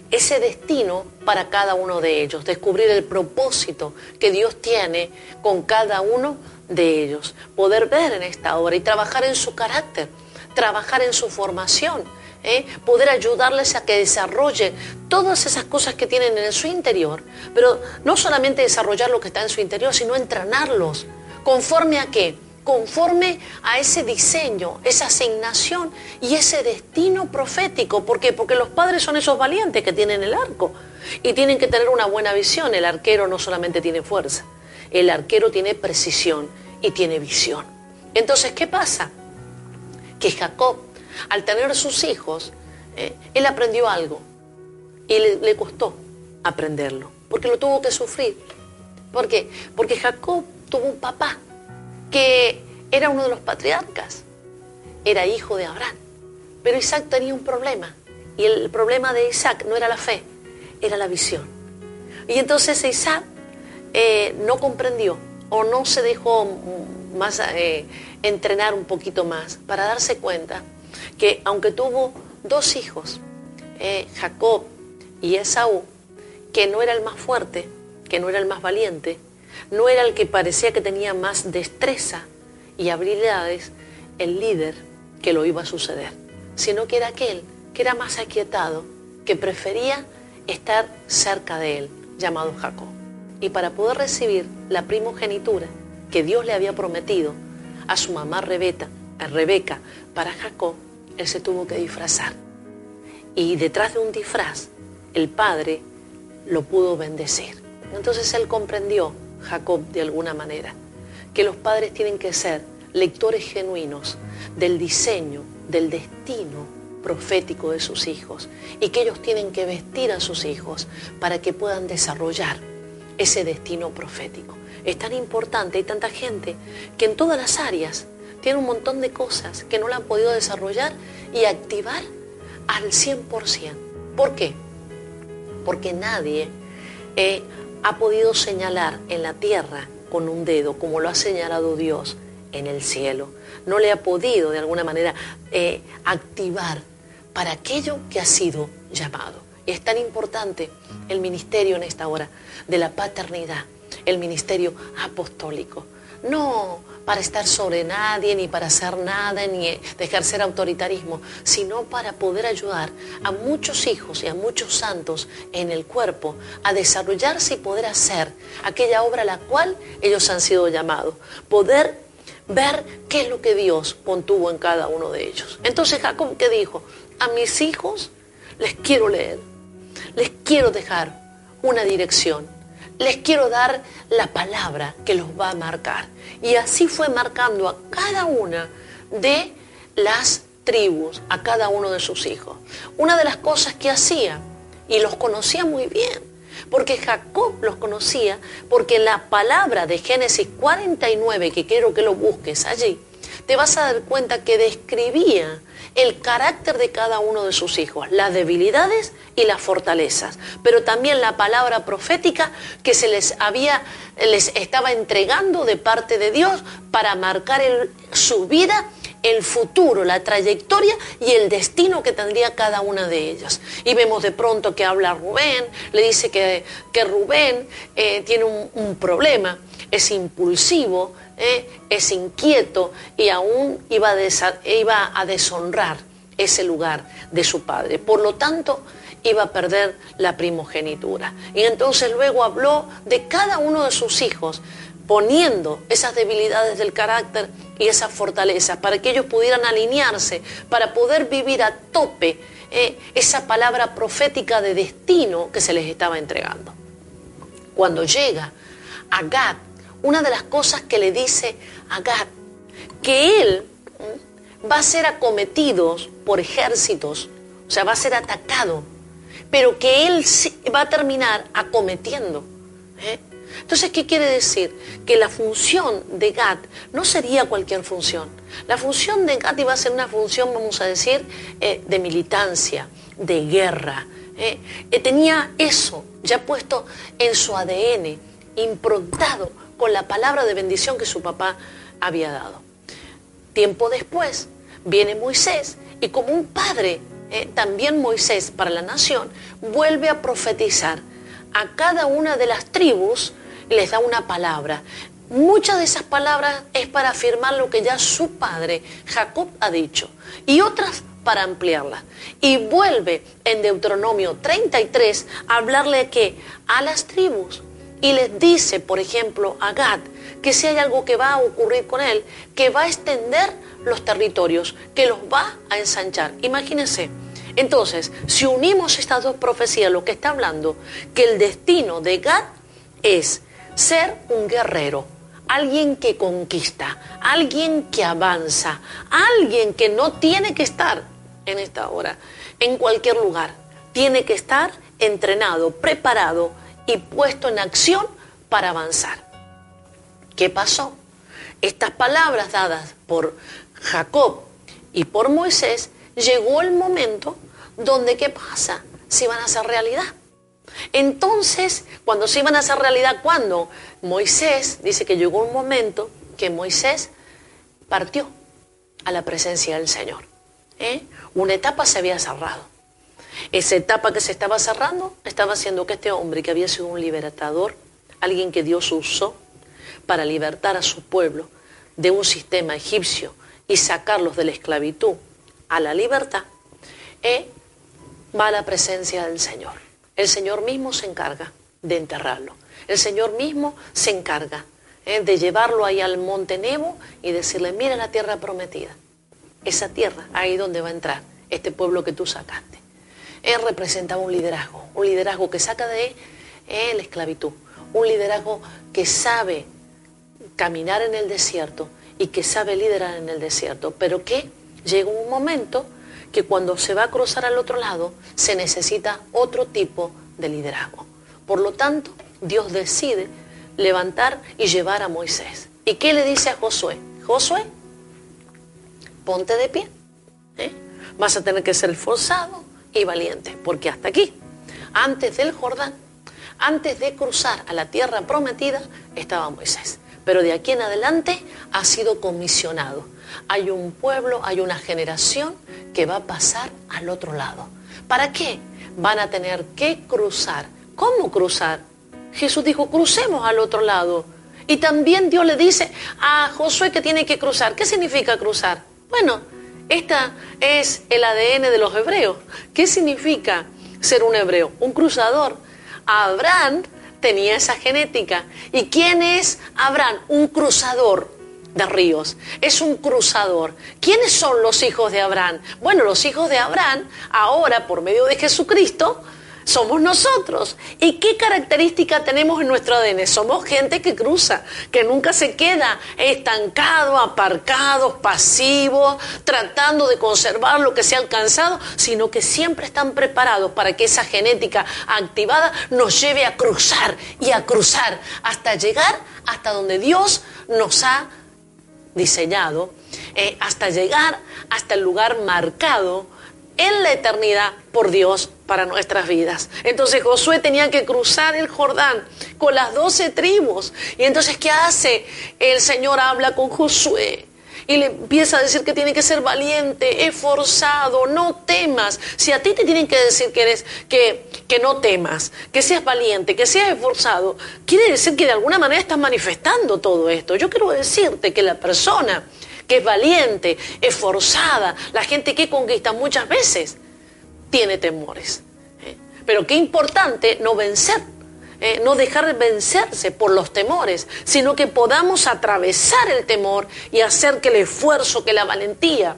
S1: ese destino para cada uno de ellos, descubrir el propósito que Dios tiene con cada uno de ellos, poder ver en esta obra y trabajar en su carácter, trabajar en su formación, ¿eh? poder ayudarles a que desarrolle todas esas cosas que tienen en su interior, pero no solamente desarrollar lo que está en su interior, sino entrenarlos. ¿Conforme a qué? Conforme a ese diseño, esa asignación y ese destino profético. ¿Por qué? Porque los padres son esos valientes que tienen el arco y tienen que tener una buena visión. El arquero no solamente tiene fuerza, el arquero tiene precisión y tiene visión. Entonces, ¿qué pasa? Que Jacob, al tener sus hijos, eh, él aprendió algo y le, le costó aprenderlo, porque lo tuvo que sufrir. ¿Por qué? Porque Jacob tuvo un papá que era uno de los patriarcas, era hijo de Abraham, pero Isaac tenía un problema, y el problema de Isaac no era la fe, era la visión. Y entonces Isaac eh, no comprendió o no se dejó más eh, entrenar un poquito más para darse cuenta que aunque tuvo dos hijos, eh, Jacob y Esaú, que no era el más fuerte, que no era el más valiente, no era el que parecía que tenía más destreza y habilidades, el líder que lo iba a suceder, sino que era aquel que era más aquietado, que prefería estar cerca de él, llamado Jacob. Y para poder recibir la primogenitura que Dios le había prometido a su mamá Rebeca, a Rebeca para Jacob, él se tuvo que disfrazar. Y detrás de un disfraz, el padre lo pudo bendecir. Entonces él comprendió, Jacob, de alguna manera, que los padres tienen que ser lectores genuinos del diseño, del destino profético de sus hijos, y que ellos tienen que vestir a sus hijos para que puedan desarrollar ese destino profético. Es tan importante, hay tanta gente que en todas las áreas tiene un montón de cosas que no la han podido desarrollar y activar al cien por ciento. ¿Por qué? Porque nadie eh, ha podido señalar en la tierra con un dedo como lo ha señalado Dios en el cielo. No le ha podido de alguna manera eh, activar para aquello que ha sido llamado. Y es tan importante el ministerio en esta hora de la paternidad, el ministerio apostólico. No para estar sobre nadie, ni para hacer nada, ni de ejercer autoritarismo, sino para poder ayudar a muchos hijos y a muchos santos en el cuerpo a desarrollarse y poder hacer aquella obra a la cual ellos han sido llamados. Poder ver qué es lo que Dios contuvo en cada uno de ellos. Entonces Jacob, ¿qué dijo? A mis hijos les quiero leer, les quiero dejar una dirección, les quiero dar la palabra que los va a marcar. Y así fue marcando a cada una de las tribus, a cada uno de sus hijos. Una de las cosas que hacía, y los conocía muy bien, porque Jacob los conocía, porque la palabra de Génesis cuarenta y nueve, que quiero que lo busques allí, te vas a dar cuenta que describía el carácter de cada uno de sus hijos, las debilidades y las fortalezas, pero también la palabra profética que se les había, les estaba entregando de parte de Dios para marcar el, su vida, el futuro, la trayectoria y el destino que tendría cada una de ellas. Y vemos de pronto que habla Rubén, le dice que, que Rubén eh, tiene un, un problema, es impulsivo, eh, es inquieto y aún iba a, desa, iba a deshonrar ese lugar de su padre. Por lo tanto, iba a perder la primogenitura. Y entonces luego habló de cada uno de sus hijos, poniendo esas debilidades del carácter y esas fortalezas para que ellos pudieran alinearse, para poder vivir a tope eh, esa palabra profética de destino que se les estaba entregando. Cuando llega a Gad, una de las cosas que le dice a Gad, que él va a ser acometido por ejércitos, o sea, va a ser atacado, pero que él va a terminar acometiendo. ¿eh? Entonces, ¿qué quiere decir? Que la función de Gad no sería cualquier función. La función de Gad iba a ser una función, vamos a decir, eh, de militancia, de guerra. ¿eh? Eh, tenía eso ya puesto en su A D N, improntado con la palabra de bendición que su papá había dado. Tiempo después viene Moisés y como un padre eh, también Moisés para la nación vuelve a profetizar a cada una de las tribus y les da una palabra. Muchas de esas palabras es para afirmar lo que ya su padre Jacob ha dicho y otras para ampliarlas. Y vuelve en Deuteronomio treinta y tres a hablarle que a las tribus y les dice, por ejemplo, a Gad, que si hay algo que va a ocurrir con él, que va a extender los territorios, que los va a ensanchar. Imagínense. Entonces, si unimos estas dos profecías, lo que está hablando, que el destino de Gad es ser un guerrero, alguien que conquista, alguien que avanza, alguien que no tiene que estar en esta hora, en cualquier lugar, tiene que estar entrenado, preparado y puesto en acción para avanzar. ¿Qué pasó? Estas palabras dadas por Jacob y por Moisés, llegó el momento donde, ¿qué pasa? Se iban a hacer realidad. Entonces, cuando se iban a hacer realidad, ¿cuándo? Moisés, dice que llegó un momento que Moisés partió a la presencia del Señor. ¿Eh? Una etapa se había cerrado. Esa etapa que se estaba cerrando estaba haciendo que este hombre, que había sido un libertador, alguien que Dios usó para libertar a su pueblo de un sistema egipcio y sacarlos de la esclavitud a la libertad, eh, va a la presencia del Señor. El Señor mismo se encarga de enterrarlo. El Señor mismo se encarga eh, de llevarlo ahí al monte Nebo y decirle, mira la tierra prometida. Esa tierra, ahí donde va a entrar este pueblo que tú sacaste. Él representaba un liderazgo, un liderazgo que saca de eh, la esclavitud, un liderazgo que sabe caminar en el desierto y que sabe liderar en el desierto, pero que llega un momento que cuando se va a cruzar al otro lado se necesita otro tipo de liderazgo. Por lo tanto, Dios decide levantar y llevar a Moisés. ¿Y qué le dice a Josué? Josué, ponte de pie, ¿eh? Vas a tener que ser esforzado y valiente, porque hasta aquí, antes del Jordán, antes de cruzar a la tierra prometida, estaba Moisés. Pero de aquí en adelante ha sido comisionado. Hay un pueblo, hay una generación que va a pasar al otro lado. ¿Para qué? Van a tener que cruzar. ¿Cómo cruzar? Jesús dijo, crucemos al otro lado. Y también Dios le dice a Josué que tiene que cruzar. ¿Qué significa cruzar? Bueno, este es el A D N de los hebreos. ¿Qué significa ser un hebreo? Un cruzador. Abraham tenía esa genética. ¿Y quién es Abraham? Un cruzador de ríos. Es un cruzador. ¿Quiénes son los hijos de Abraham? Bueno, los hijos de Abraham, ahora por medio de Jesucristo, somos nosotros. ¿Y qué característica tenemos en nuestro A D N? Somos gente que cruza, que nunca se queda estancado, aparcados, pasivos, tratando de conservar lo que se ha alcanzado, sino que siempre están preparados para que esa genética activada nos lleve a cruzar y a cruzar hasta llegar hasta donde Dios nos ha diseñado, eh, hasta llegar hasta el lugar marcado en la eternidad por Dios para nuestras vidas. Entonces Josué tenía que cruzar el Jordán con las doce tribus. Y entonces, ¿qué hace? El Señor habla con Josué y le empieza a decir que tiene que ser valiente, esforzado, no temas. Si a ti te tienen que decir que eres, que, que no temas, que seas valiente, que seas esforzado, quiere decir que de alguna manera estás manifestando todo esto. Yo quiero decirte que la persona que es valiente, esforzada, la gente que conquista muchas veces tiene temores. ¿eh? Pero qué importante no vencer, eh, no dejar vencerse por los temores, sino que podamos atravesar el temor y hacer que el esfuerzo, que la valentía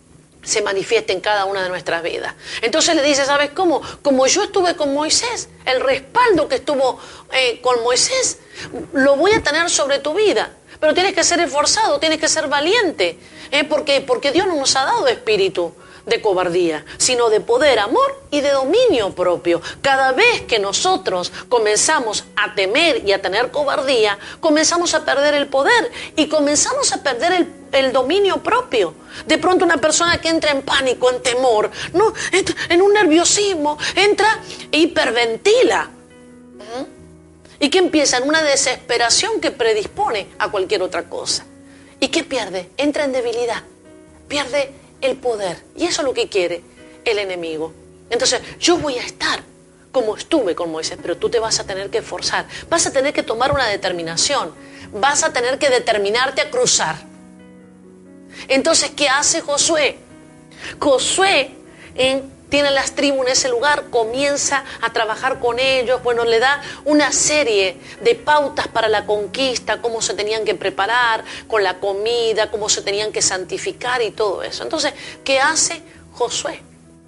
S1: se manifieste en cada una de nuestras vidas. Entonces le dice, ¿sabes cómo? Como yo estuve con Moisés, el respaldo que estuvo eh, con Moisés, lo voy a tener sobre tu vida. Pero tienes que ser esforzado, tienes que ser valiente. ¿eh? ¿Por qué? Porque Dios no nos ha dado espíritu de cobardía, sino de poder, amor y de dominio propio. Cada vez que nosotros comenzamos a temer y a tener cobardía, comenzamos a perder el poder y comenzamos a perder el, el dominio propio. De pronto una persona que entra en pánico, en temor, no, entra en un nerviosismo, entra e hiperventila. ¿eh? ¿Y qué empieza? En una desesperación que predispone a cualquier otra cosa. ¿Y qué pierde? Entra en debilidad, pierde el poder. Y eso es lo que quiere el enemigo. Entonces, yo voy a estar como estuve con Moisés, pero tú te vas a tener que esforzar, vas a tener que tomar una determinación, vas a tener que determinarte a cruzar. Entonces, ¿qué hace Josué? Josué eh, tiene las tribus en ese lugar, comienza a trabajar con ellos, bueno, le da una serie de pautas para la conquista, cómo se tenían que preparar con la comida, cómo se tenían que santificar y todo eso. Entonces, ¿qué hace Josué?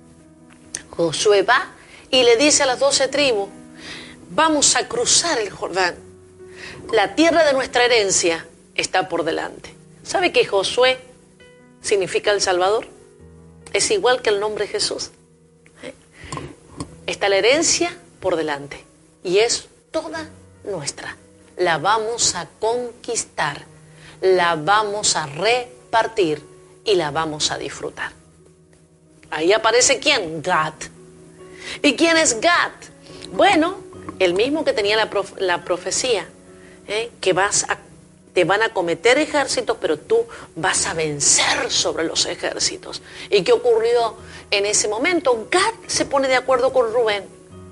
S1: Josué va y le dice a las doce tribus, vamos a cruzar el Jordán. La tierra de nuestra herencia está por delante. ¿Sabe que Josué significa el Salvador? Es igual que el nombre Jesús. ¿Eh? Está la herencia por delante y es toda nuestra. La vamos a conquistar, la vamos a repartir y la vamos a disfrutar. Ahí aparece ¿quién? Gad. ¿Y quién es Gad? Bueno, el mismo que tenía la, prof, la profecía, ¿eh? que vas a, te van a cometer ejércitos, pero tú vas a vencer sobre los ejércitos. ¿Y qué ocurrió en ese momento? Gad se pone de acuerdo con Rubén.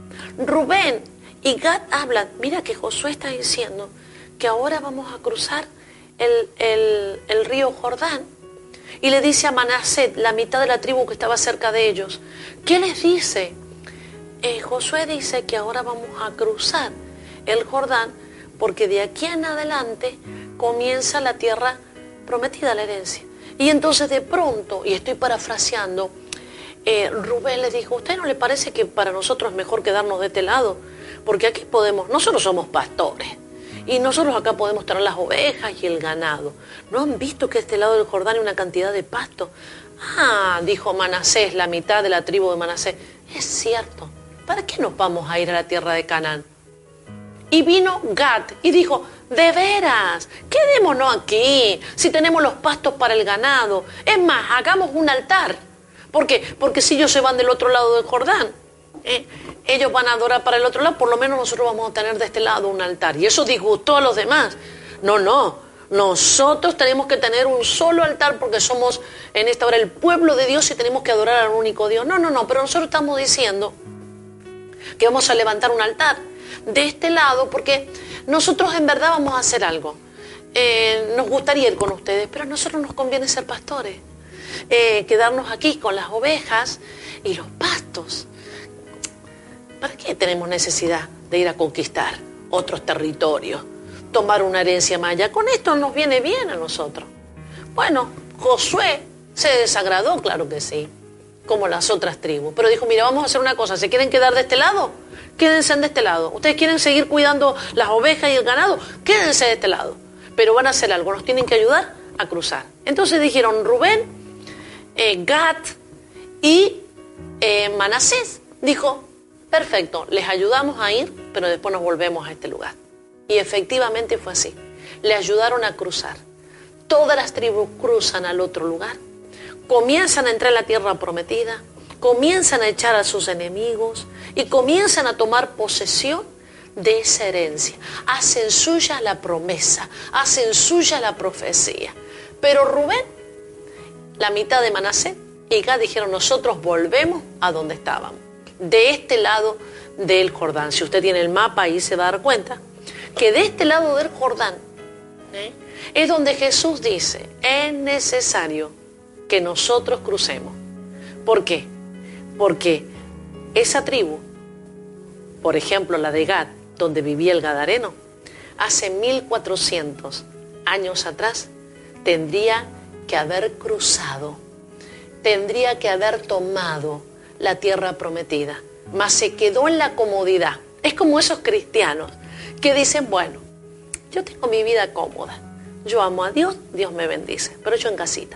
S1: Rubén y Gad hablan. Mira que Josué está diciendo que ahora vamos a cruzar el, el, el río Jordán. Y le dice a Manasés, la mitad de la tribu que estaba cerca de ellos, ¿qué les dice? Eh, Josué dice que ahora vamos a cruzar el Jordán porque de aquí en adelante comienza la tierra prometida, la herencia. Y entonces de pronto, y estoy parafraseando, eh, Rubén le dijo, ¿a usted no le parece que para nosotros es mejor quedarnos de este lado? Porque aquí podemos, nosotros somos pastores. Y nosotros acá podemos tener las ovejas y el ganado. ¿No han visto que a este lado del Jordán hay una cantidad de pasto? Ah, dijo Manasés, la mitad de la tribu de Manasés. Es cierto. ¿Para qué nos vamos a ir a la tierra de Canaán? Y vino Gad y dijo, de veras, quedémonos aquí, si tenemos los pastos para el ganado. Es más, hagamos un altar. ¿Por qué? Porque si ellos se van del otro lado del Jordán, ¿eh? ellos van a adorar para el otro lado, por lo menos nosotros vamos a tener de este lado un altar. Y eso disgustó a los demás. No, no, nosotros tenemos que tener un solo altar porque somos en esta hora el pueblo de Dios y tenemos que adorar al único Dios. No, no, no, pero nosotros estamos diciendo que vamos a levantar un altar de este lado porque nosotros en verdad vamos a hacer algo. Eh, nos gustaría ir con ustedes, pero a nosotros nos conviene ser pastores. Eh, quedarnos aquí con las ovejas y los pastos. ¿Para qué tenemos necesidad de ir a conquistar otros territorios? Tomar una herencia maya. Con esto nos viene bien a nosotros. Bueno, Josué se desagradó, claro que sí, como las otras tribus. Pero dijo, mira, vamos a hacer una cosa. ¿Se quieren quedar de este lado? Quédense de este lado. ¿Ustedes quieren seguir cuidando las ovejas y el ganado? Quédense de este lado. Pero van a hacer algo. Nos tienen que ayudar a cruzar. Entonces dijeron Rubén, eh, Gad y eh, Manasés. Dijo, perfecto, les ayudamos a ir, pero después nos volvemos a este lugar. Y efectivamente fue así. Le ayudaron a cruzar. Todas las tribus cruzan al otro lugar. Comienzan a entrar en la tierra prometida. Comienzan a echar a sus enemigos. Y comienzan a tomar posesión de esa herencia. Hacen suya la promesa. Hacen suya la profecía. Pero Rubén, la mitad de Manasés y Gad dijeron, nosotros volvemos a donde estábamos. De este lado del Jordán. Si usted tiene el mapa ahí se va a dar cuenta que de este lado del Jordán ¿eh? es donde Jesús dice, es necesario que nosotros crucemos. ¿Por qué? Porque esa tribu, por ejemplo la de Gad, donde vivía el Gadareno, hace mil cuatrocientos años atrás, tendría que haber cruzado, tendría que haber tomado la tierra prometida, mas se quedó en la comodidad. Es como esos cristianos que dicen, bueno, yo tengo mi vida cómoda, yo amo a Dios, Dios me bendice, pero yo en casita.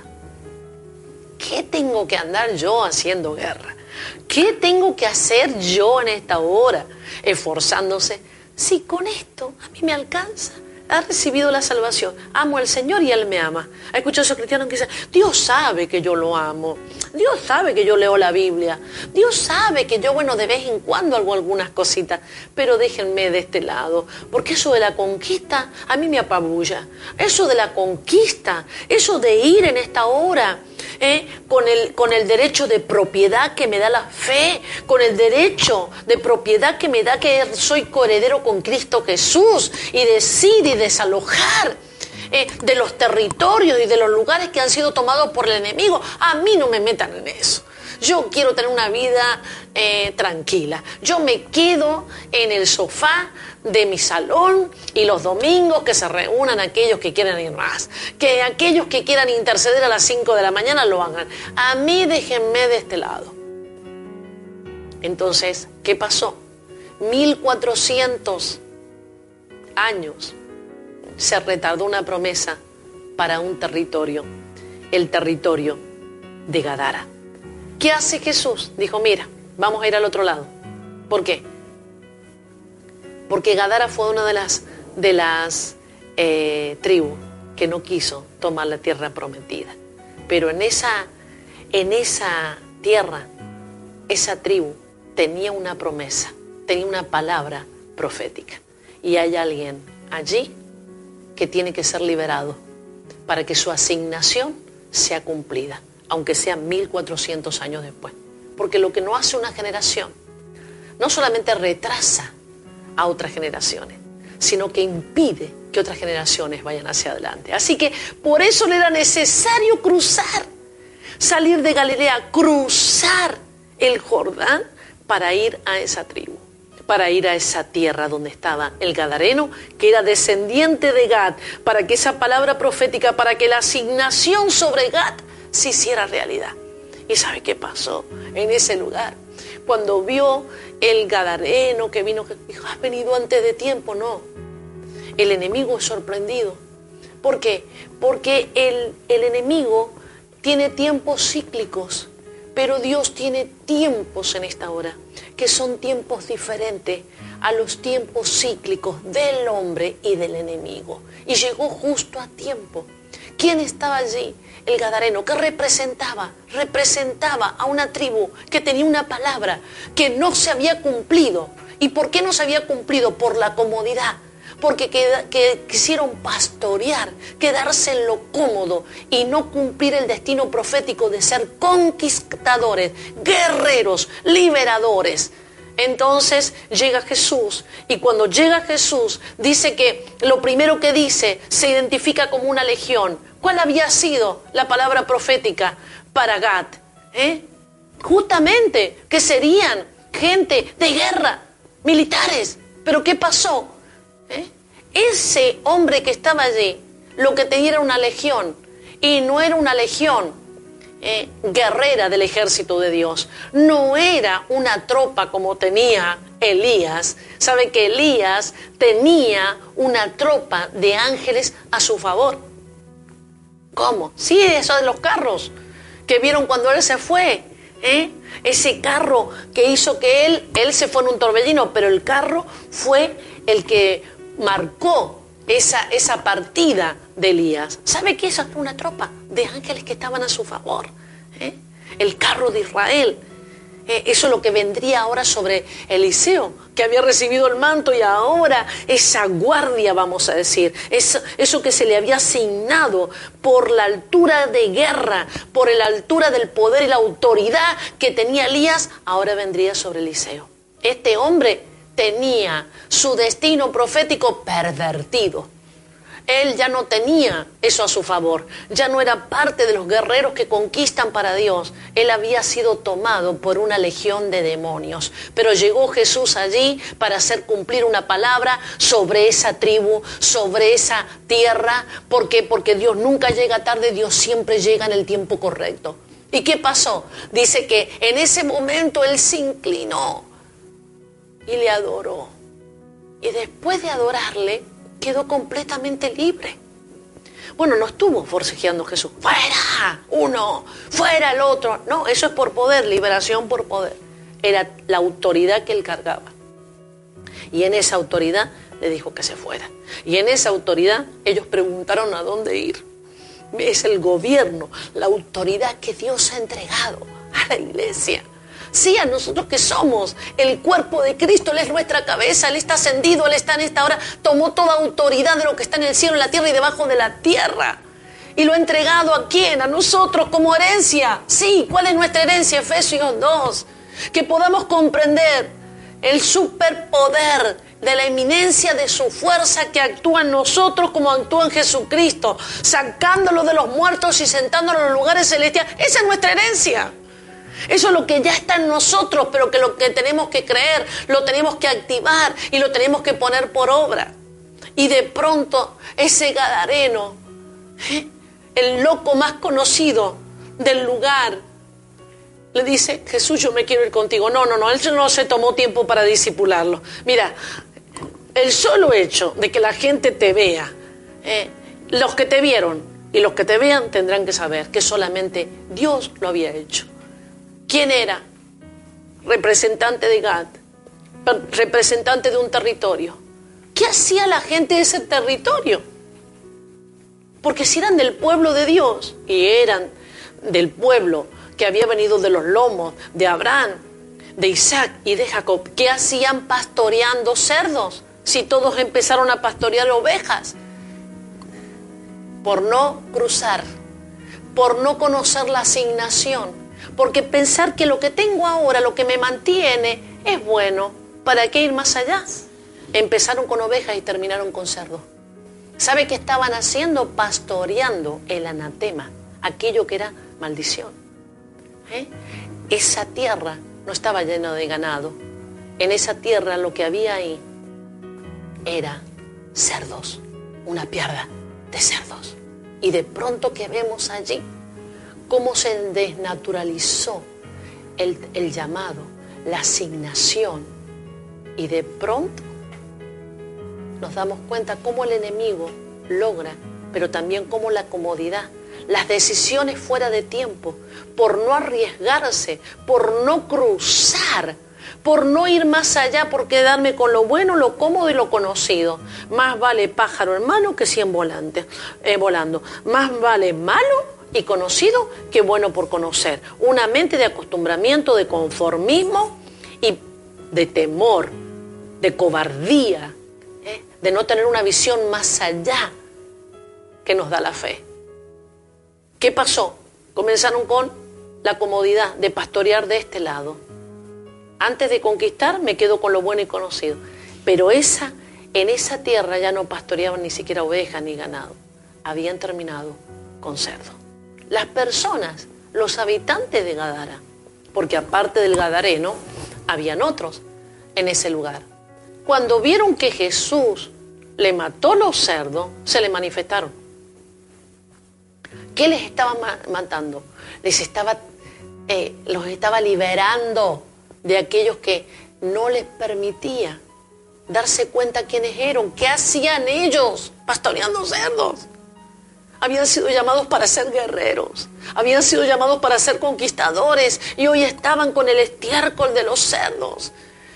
S1: ¿Qué tengo que andar yo haciendo guerra? ¿Qué tengo que hacer yo en esta hora esforzándose? Si con esto a mí me alcanza. Ha recibido la salvación, amo al Señor y Él me ama. ¿Ha escuchado a esos cristianos que dicen, Dios sabe que yo lo amo, Dios sabe que yo leo la Biblia, Dios sabe que yo, bueno, de vez en cuando hago algunas cositas, pero déjenme de este lado, porque eso de la conquista a mí me apabulla, eso de la conquista, eso de ir en esta hora ¿eh? con, el, con el derecho de propiedad que me da la fe, con el derecho de propiedad que me da que soy coheredero con Cristo Jesús, y decir y desalojar eh, de los territorios y de los lugares que han sido tomados por el enemigo. A mí no me metan en eso. Yo quiero tener una vida eh, tranquila. Yo me quedo en el sofá de mi salón, y los domingos que se reúnan aquellos que quieran ir más. Que aquellos que quieran interceder a las cinco de la mañana lo hagan. A mí déjenme de este lado. Entonces, ¿qué pasó? mil cuatrocientos años se retardó una promesa para un territorio, el territorio de Gadara. ¿Qué hace Jesús? Dijo, mira, vamos a ir al otro lado. ¿Por qué? Porque Gadara fue una de las, de las eh, tribus que no quiso tomar la tierra prometida. Pero en esa, en esa tierra, esa tribu tenía una promesa, tenía una palabra profética. Y hay alguien allí que tiene que ser liberado para que su asignación sea cumplida, aunque sea mil cuatrocientos años después. Porque lo que no hace una generación no solamente retrasa a otras generaciones, sino que impide que otras generaciones vayan hacia adelante. Así que por eso le era necesario cruzar, salir de Galilea, cruzar el Jordán para ir a esa tribu, para ir a esa tierra donde estaba el gadareno, que era descendiente de Gad, para que esa palabra profética, para que la asignación sobre Gad se hiciera realidad. ¿Y sabe qué pasó en ese lugar? Cuando vio el gadareno que vino, que dijo, ¿has venido antes de tiempo? No. El enemigo es sorprendido. ¿Por qué? Porque el, el enemigo tiene tiempos cíclicos, pero Dios tiene tiempos en esta hora, que son tiempos diferentes a los tiempos cíclicos del hombre y del enemigo. Y llegó justo a tiempo. ¿Quién estaba allí? El gadareno. ¿Qué representaba? Representaba a una tribu que tenía una palabra que no se había cumplido. ¿Y por qué no se había cumplido? Por la comodidad. Porque queda, que quisieron pastorear, quedarse en lo cómodo y no cumplir el destino profético de ser conquistadores, guerreros, liberadores. Entonces llega Jesús, y cuando llega Jesús dice que lo primero que dice se identifica como una legión. ¿Cuál había sido la palabra profética para Gad? ¿Eh? Justamente que serían gente de guerra, militares. ¿Pero qué pasó? ¿Eh? Ese hombre que estaba allí, lo que tenía era una legión, y no era una legión Eh, guerrera del ejército de Dios. No era una tropa como tenía Elías. Sabe que Elías tenía una tropa de ángeles a su favor. ¿Cómo? Sí, eso de los carros que vieron cuando él se fue, ¿eh? Ese carro que hizo que él, él se fue en un torbellino, pero el carro fue el que marcó esa, esa partida de Elías. ¿Sabe qué? Eso es una tropa de ángeles que estaban a su favor, ¿eh? El carro de Israel. Eh, eso es lo que vendría ahora sobre Eliseo, que había recibido el manto, y ahora esa guardia, vamos a decir, eso, eso que se le había asignado por la altura de guerra, por la altura del poder y la autoridad que tenía Elías, ahora vendría sobre Eliseo. Este hombre tenía su destino profético pervertido. Él ya no tenía eso a su favor, ya no era parte de los guerreros que conquistan para Dios. Él había sido tomado por una legión de demonios, pero llegó Jesús allí para hacer cumplir una palabra sobre esa tribu, sobre esa tierra. ¿Por qué? Porque Dios nunca llega tarde, Dios siempre llega en el tiempo correcto. ¿Y qué pasó? Dice que en ese momento Él se inclinó y le adoró, y después de adorarle quedó completamente libre. Bueno, no estuvo forcejeando Jesús, fuera uno, fuera el otro. No, eso es por poder, liberación por poder. Era la autoridad que él cargaba, y en esa autoridad le dijo que se fuera. Y en esa autoridad ellos preguntaron a dónde ir. Es el gobierno, la autoridad que Dios ha entregado a la iglesia. Sí, a nosotros que somos el cuerpo de Cristo. Él es nuestra cabeza, Él está ascendido, Él está en esta hora, tomó toda autoridad de lo que está en el cielo, en la tierra y debajo de la tierra. Y lo ha entregado ¿a quién? A nosotros como herencia. Sí, ¿cuál es nuestra herencia? Efesios dos. Que podamos comprender el superpoder de la eminencia de su fuerza que actúa en nosotros como actúa en Jesucristo, sacándolo de los muertos y sentándolo en los lugares celestiales. Esa es nuestra herencia. Eso es lo que ya está en nosotros, pero que lo que tenemos que creer, lo tenemos que activar y lo tenemos que poner por obra. Y de pronto ese gadareno, ¿eh? el loco más conocido del lugar, le dice: Jesús, yo me quiero ir contigo. No, no, no, él no se tomó tiempo para disipularlo. Mira, el solo hecho de que la gente te vea, eh, los que te vieron y los que te vean tendrán que saber que solamente Dios lo había hecho. ¿Quién era? Representante de Gad, representante de un territorio. ¿Qué hacía la gente de ese territorio? Porque si eran del pueblo de Dios y eran del pueblo que había venido de los lomos de Abraham, de Isaac y de Jacob, ¿qué hacían pastoreando cerdos? Si todos empezaron a pastorear ovejas. Por no cruzar, por no conocer la asignación, porque pensar que lo que tengo ahora, lo que me mantiene, es bueno. ¿Para qué ir más allá? Empezaron con ovejas y terminaron con cerdos. ¿Sabe qué estaban haciendo? Pastoreando el anatema, aquello que era maldición. ¿Eh? Esa tierra no estaba llena de ganado. En esa tierra lo que había ahí era cerdos, una piarda de cerdos. Y de pronto que vemos allí cómo se desnaturalizó el, el llamado, la asignación. Y de pronto nos damos cuenta cómo el enemigo logra, pero también cómo la comodidad, las decisiones fuera de tiempo, por no arriesgarse, por no cruzar, por no ir más allá, por quedarme con lo bueno, lo cómodo y lo conocido. Más vale pájaro en mano que cien volantes, eh, volando. Más vale malo y conocido que bueno por conocer. Una mente de acostumbramiento, de conformismo y de temor, de cobardía, ¿eh? de no tener una visión más allá que nos da la fe. ¿Qué pasó? Comenzaron con la comodidad de pastorear de este lado. Antes de conquistar me quedo con lo bueno y conocido. Pero esa, en esa tierra ya no pastoreaban ni siquiera ovejas ni ganado. Habían terminado con cerdo. Las personas, los habitantes de Gadara, porque aparte del gadareno, habían otros en ese lugar. Cuando vieron que Jesús le mató los cerdos, se le manifestaron. ¿Qué les estaba ma- matando? Les estaba, eh, los estaba liberando de aquellos que no les permitía darse cuenta quiénes eran, qué hacían ellos pastoreando cerdos. Habían sido llamados para ser guerreros, habían sido llamados para ser conquistadores y hoy estaban con el estiércol de los cerdos.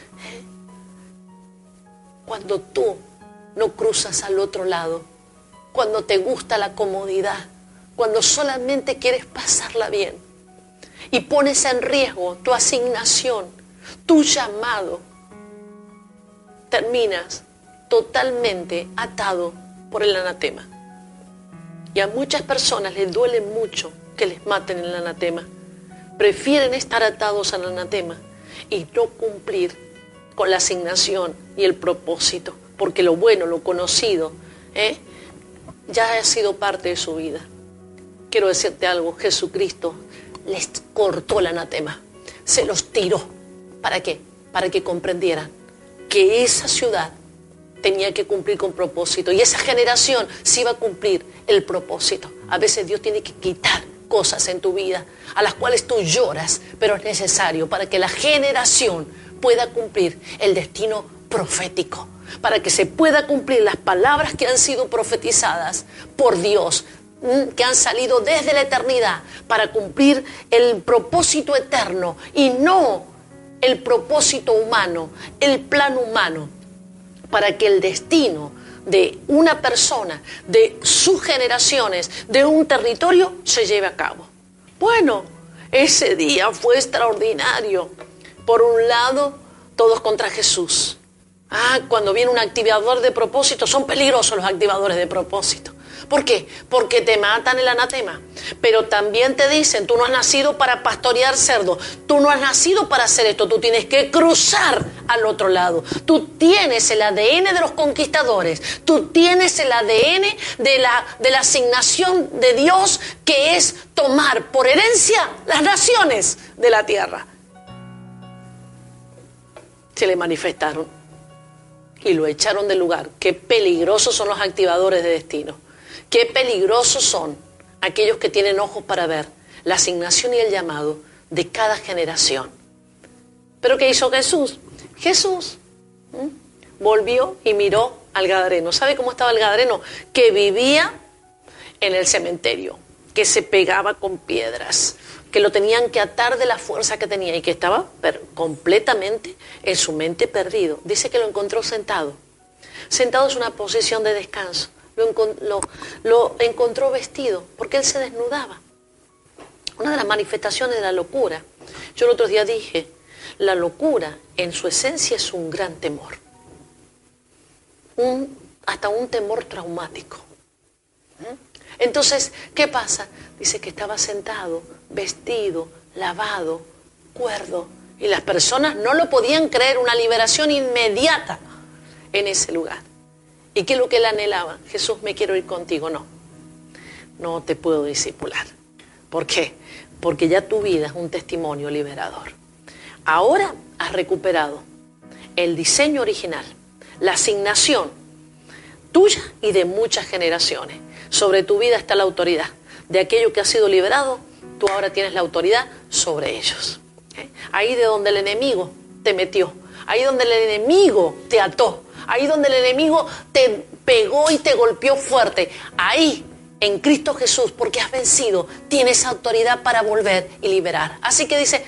S1: Cuando tú no cruzas al otro lado, cuando te gusta la comodidad, cuando solamente quieres pasarla bien y pones en riesgo tu asignación, tu llamado, terminas totalmente atado por el anatema. Y a muchas personas les duele mucho que les maten el anatema. Prefieren estar atados al anatema y no cumplir con la asignación y el propósito, porque lo bueno, lo conocido, ¿eh? ya ha sido parte de su vida. Quiero decirte algo, Jesucristo les cortó el anatema, se los tiró. ¿Para qué? Para que comprendieran que esa ciudad tenía que cumplir con propósito y esa generación sí iba a cumplir el propósito. A veces Dios tiene que quitar cosas en tu vida a las cuales tú lloras, pero es necesario para que la generación pueda cumplir el destino profético, para que se pueda cumplir las palabras que han sido profetizadas por Dios, que han salido desde la eternidad para cumplir el propósito eterno y no el propósito humano, el plan humano, para que el destino de una persona, de sus generaciones, de un territorio, se lleve a cabo. Bueno, ese día fue extraordinario. Por un lado, todos contra Jesús. Ah, cuando viene un activador de propósito, son peligrosos los activadores de propósito, ¿Por qué? Porque te matan el anatema. Pero también te dicen, tú no has nacido para pastorear cerdos, tú no has nacido para hacer esto, tú tienes que cruzar al otro lado. Tú tienes el A D N de los conquistadores, tú tienes el A D N de la, de la asignación de Dios, que es tomar por herencia las naciones de la tierra. Se le manifestaron y lo echaron del lugar. Qué peligrosos son los activadores de destino. Qué peligrosos son aquellos que tienen ojos para ver la asignación y el llamado de cada generación. ¿Pero qué hizo Jesús? Jesús ¿m? volvió y miró al gadareno. ¿Sabe cómo estaba el gadareno? Que vivía en el cementerio, que se pegaba con piedras, que lo tenían que atar de la fuerza que tenía y que estaba per- completamente en su mente perdido. Dice que lo encontró sentado. Sentado es una posición de descanso. Lo, encon- lo, lo encontró vestido porque él se desnudaba. Una de las manifestaciones de la locura. Yo el otro día dije, la locura en su esencia es un gran temor. Un, hasta un temor traumático. ¿Mm? Entonces, ¿qué pasa? Dice que estaba sentado, vestido, lavado, cuerdo. Y las personas no lo podían creer, una liberación inmediata en ese lugar. ¿Y qué es lo que él anhelaba? Jesús, me quiero ir contigo. No, no te puedo discipular. ¿Por qué? Porque ya tu vida es un testimonio liberador. Ahora has recuperado el diseño original, la asignación tuya y de muchas generaciones. Sobre tu vida está la autoridad. De aquello que ha sido liberado, tú ahora tienes la autoridad sobre ellos. ¿Eh? Ahí de donde el enemigo te metió, ahí donde el enemigo te ató, ahí donde el enemigo te pegó y te golpeó fuerte, ahí en Cristo Jesús, porque has vencido, tienes autoridad para volver y liberar. Así que dice,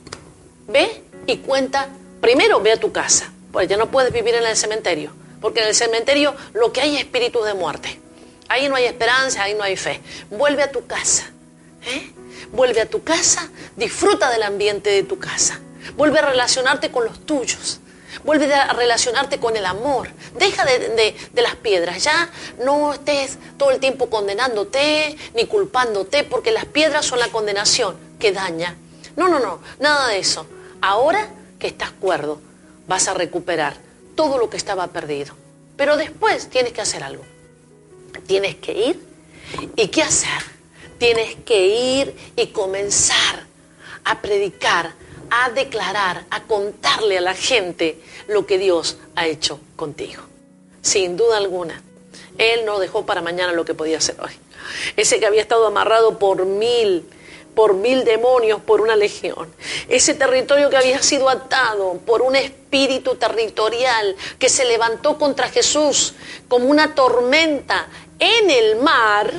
S1: ve y cuenta, primero ve a tu casa, porque ya no puedes vivir en el cementerio, porque en el cementerio lo que hay es espíritus de muerte. Ahí no hay esperanza, ahí no hay fe. Vuelve a tu casa, ¿eh? Vuelve a tu casa, disfruta del ambiente de tu casa. Vuelve a relacionarte con los tuyos. Vuelve a relacionarte con el amor. Deja de, de, de las piedras. Ya no estés todo el tiempo condenándote ni culpándote, porque las piedras son la condenación que daña. No, no, no, nada de eso. Ahora que estás cuerdo, vas a recuperar todo lo que estaba perdido. Pero después tienes que hacer algo. Tienes que ir. ¿Y qué hacer? Tienes que ir y comenzar a predicar, a declarar, a contarle a la gente lo que Dios ha hecho contigo. Sin duda alguna, Él no dejó para mañana lo que podía hacer hoy. Ese que había estado amarrado por mil, por mil demonios, por una legión. Ese territorio que había sido atado por un espíritu territorial que se levantó contra Jesús como una tormenta en el mar.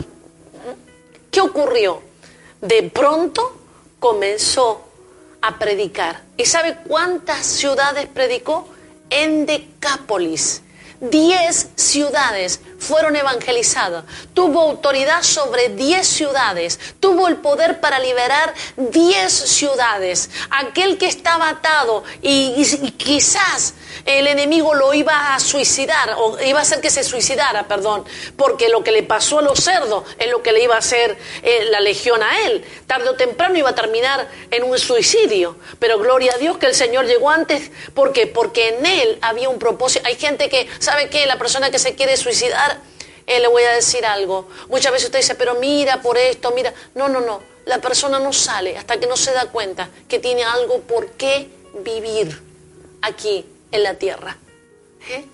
S1: ¿Qué ocurrió? De pronto comenzó a predicar. ¿Y sabe cuántas ciudades predicó? En Decápolis. Diez ciudades fueron evangelizadas. Tuvo autoridad sobre diez ciudades. Tuvo el poder para liberar diez ciudades. Aquel que estaba atado y, y, y quizás el enemigo lo iba a suicidar, o iba a hacer que se suicidara, perdón, porque lo que le pasó a los cerdos es lo que le iba a hacer eh, la legión a él. Tarde o temprano iba a terminar en un suicidio. Pero gloria a Dios que el Señor llegó antes. ¿Por qué? Porque en Él había un propósito. Hay gente que, ¿sabe qué? La persona que se quiere suicidar, eh, le voy a decir algo. Muchas veces usted dice, pero mira por esto, mira. No, no, no. La persona no sale hasta que no se da cuenta que tiene algo por qué vivir aquí en la tierra. ¿Eh?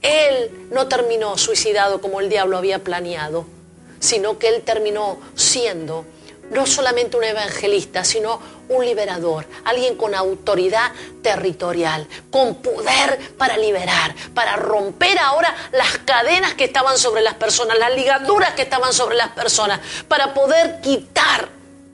S1: Él no terminó suicidado como el diablo había planeado, sino que él terminó siendo no solamente un evangelista, sino un liberador, alguien con autoridad territorial, con poder para liberar, para romper ahora las cadenas que estaban sobre las personas, las ligaduras que estaban sobre las personas, para poder quitar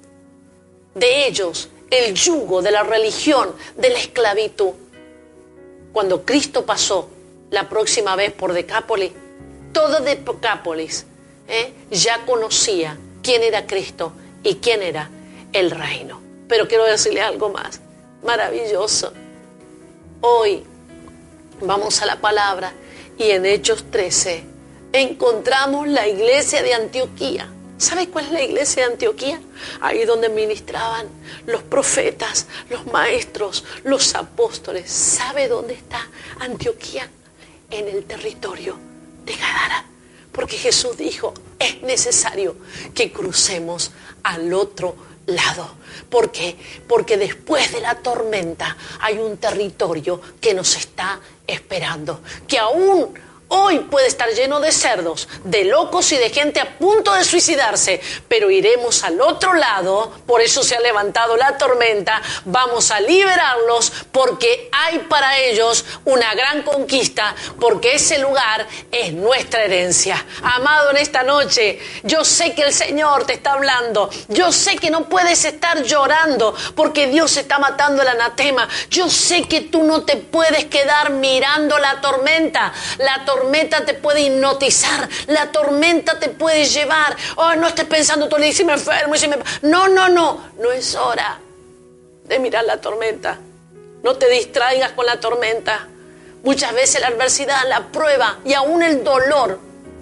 S1: de ellos el yugo de la religión, de la esclavitud. Cuando Cristo pasó la próxima vez por Decápolis, todo Decápolis ¿eh? ya conocía quién era Cristo y quién era el reino. Pero quiero decirle algo más maravilloso. Hoy vamos a la palabra y en Hechos trece encontramos la iglesia de Antioquía. ¿Sabe cuál es la iglesia de Antioquía? Ahí donde ministraban los profetas, los maestros, los apóstoles. ¿Sabe dónde está Antioquía? En el territorio de Gadara. Porque Jesús dijo, es necesario que crucemos al otro lado. ¿Por qué? Porque después de la tormenta hay un territorio que nos está esperando. Que aún hoy puede estar lleno de cerdos, de locos y de gente a punto de suicidarse, pero iremos al otro lado, por eso se ha levantado la tormenta, vamos a liberarlos porque hay para ellos una gran conquista, porque ese lugar es nuestra herencia. Amado, en esta noche, yo sé que el Señor te está hablando, yo sé que no puedes estar llorando porque Dios está matando el anatema, yo sé que tú no te puedes quedar mirando la tormenta, la tormenta La tormenta te puede hipnotizar, la tormenta te puede llevar. Oh, no estés pensando todo el día, y si me enfermo, y si me... No, no, no, no es hora de mirar la tormenta. No te distraigas con la tormenta. Muchas veces la adversidad, la prueba y aún el dolor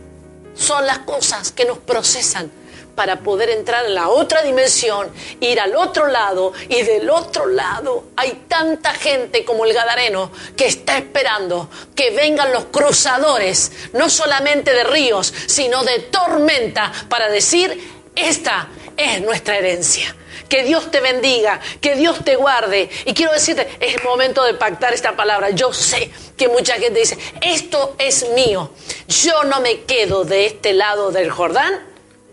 S1: son las cosas que nos procesan para poder entrar en la otra dimensión, ir al otro lado, y del otro lado hay tanta gente como el gadareno que está esperando que vengan los cruzadores, no solamente de ríos, sino de tormenta, para decir, esta es nuestra herencia. Que Dios te bendiga, que Dios te guarde. Y quiero decirte, es momento de pactar esta palabra. Yo sé que mucha gente dice, esto es mío. Yo no me quedo de este lado del Jordán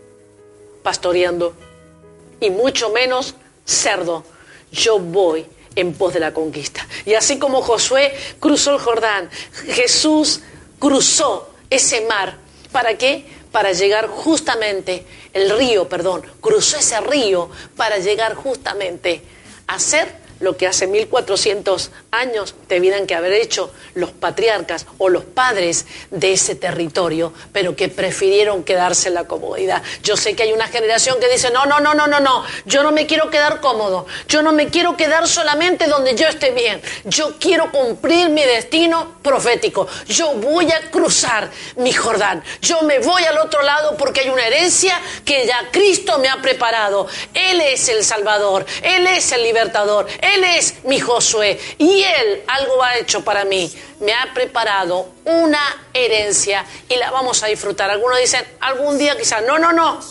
S1: pastoreando, y mucho menos cerdo. Yo voy en pos de la conquista. Y así como Josué cruzó el Jordán, Jesús cruzó ese mar. ¿Para qué? Para llegar justamente, el río, perdón, cruzó ese río para llegar justamente a ser lo que hace mil cuatrocientos años debieran que haber hecho los patriarcas o los padres de ese territorio, pero que prefirieron quedarse en la comodidad. Yo sé que hay una generación que dice, no, no, no, no, no, no, yo no me quiero quedar cómodo, yo no me quiero quedar solamente donde yo esté bien, yo quiero cumplir mi destino profético, yo voy a cruzar mi Jordán, yo me voy al otro lado porque hay una herencia que ya Cristo me ha preparado. Él es el Salvador, Él es el libertador, Él es mi Josué, y Él algo ha hecho para mí. Me ha preparado una herencia y la vamos a disfrutar. Algunos dicen, algún día quizás. No, no, no.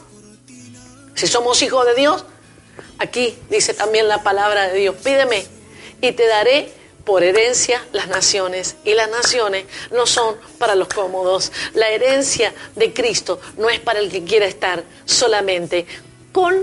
S1: Si somos hijos de Dios, aquí dice también la palabra de Dios, pídeme y te daré por herencia las naciones. Y las naciones no son para los cómodos. La herencia de Cristo no es para el que quiera estar solamente con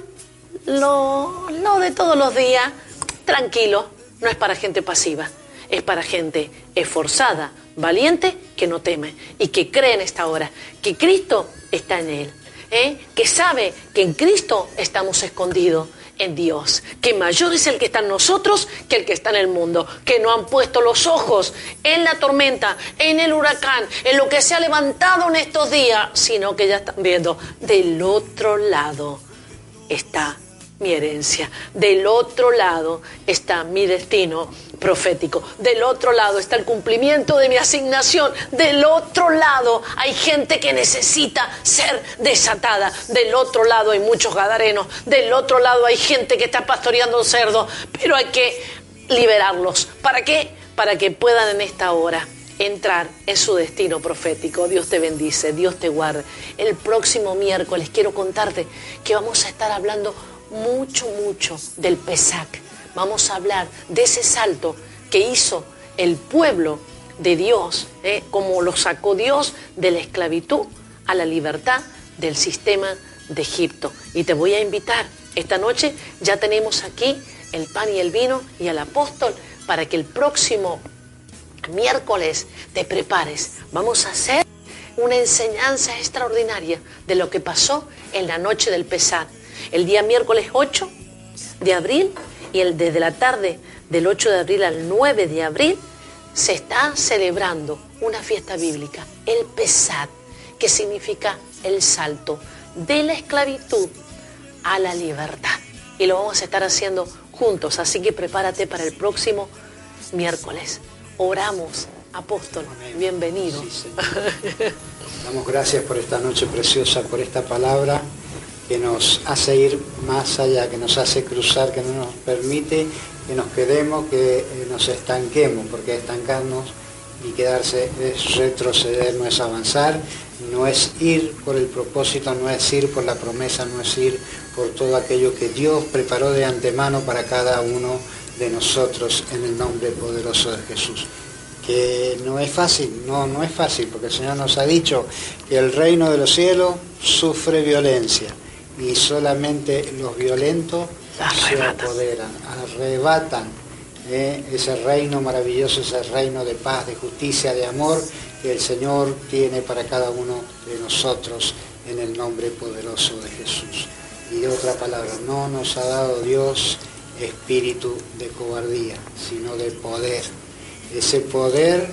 S1: lo, lo de todos los días, tranquilo. No es para gente pasiva, es para gente esforzada, valiente, que no teme y que cree en esta hora que Cristo está en él, ¿eh? Que sabe que en Cristo estamos escondidos en Dios, que mayor es el que está en nosotros que el que está en el mundo, que no han puesto los ojos en la tormenta, en el huracán, en lo que se ha levantado en estos días, sino que ya están viendo, del otro lado está mi herencia, del otro lado está mi destino profético, del otro lado está el cumplimiento de mi asignación, del otro lado hay gente que necesita ser desatada, del otro lado hay muchos gadarenos, del otro lado hay gente que está pastoreando cerdos, pero hay que liberarlos. ¿Para qué? Para que puedan en esta hora entrar en su destino profético. Dios te bendice, Dios te guarde. El próximo miércoles quiero contarte que vamos a estar hablando mucho, mucho del Pesach. Vamos a hablar de ese salto que hizo el pueblo de Dios, ¿eh? Como lo sacó Dios de la esclavitud a la libertad del sistema de Egipto. Y te voy a invitar, esta noche ya tenemos aquí el pan y el vino y al apóstol para que el próximo miércoles te prepares. Vamos a hacer una enseñanza extraordinaria de lo que pasó en la noche del Pesach. El día miércoles ocho de abril y el desde la tarde del ocho de abril al nueve de abril se está celebrando una fiesta bíblica, el Pesach, que significa el salto de la esclavitud a la libertad. Y lo vamos a estar haciendo juntos, así que prepárate para el próximo miércoles. Oramos Apóstol,
S2: Amén.
S1: bienvenido.
S2: Sí, Señor. Damos gracias por esta noche preciosa, por esta palabra que nos hace ir más allá, que nos hace cruzar, que no nos permite que nos quedemos, que eh, nos estanquemos, porque estancarnos y quedarse es retroceder, no es avanzar, no es ir por el propósito, no es ir por la promesa, no es ir por todo aquello que Dios preparó de antemano para cada uno de nosotros en el nombre poderoso de Jesús. Que no es fácil, no, no es fácil, porque el Señor nos ha dicho que el reino de los cielos sufre violencia y solamente los violentos se apoderan, arrebatan eh, ese reino maravilloso, ese reino de paz, de justicia, de amor que el Señor tiene para cada uno de nosotros en el nombre poderoso de Jesús. Y de otra palabra, no nos ha dado Dios espíritu de cobardía, sino de poder. Ese poder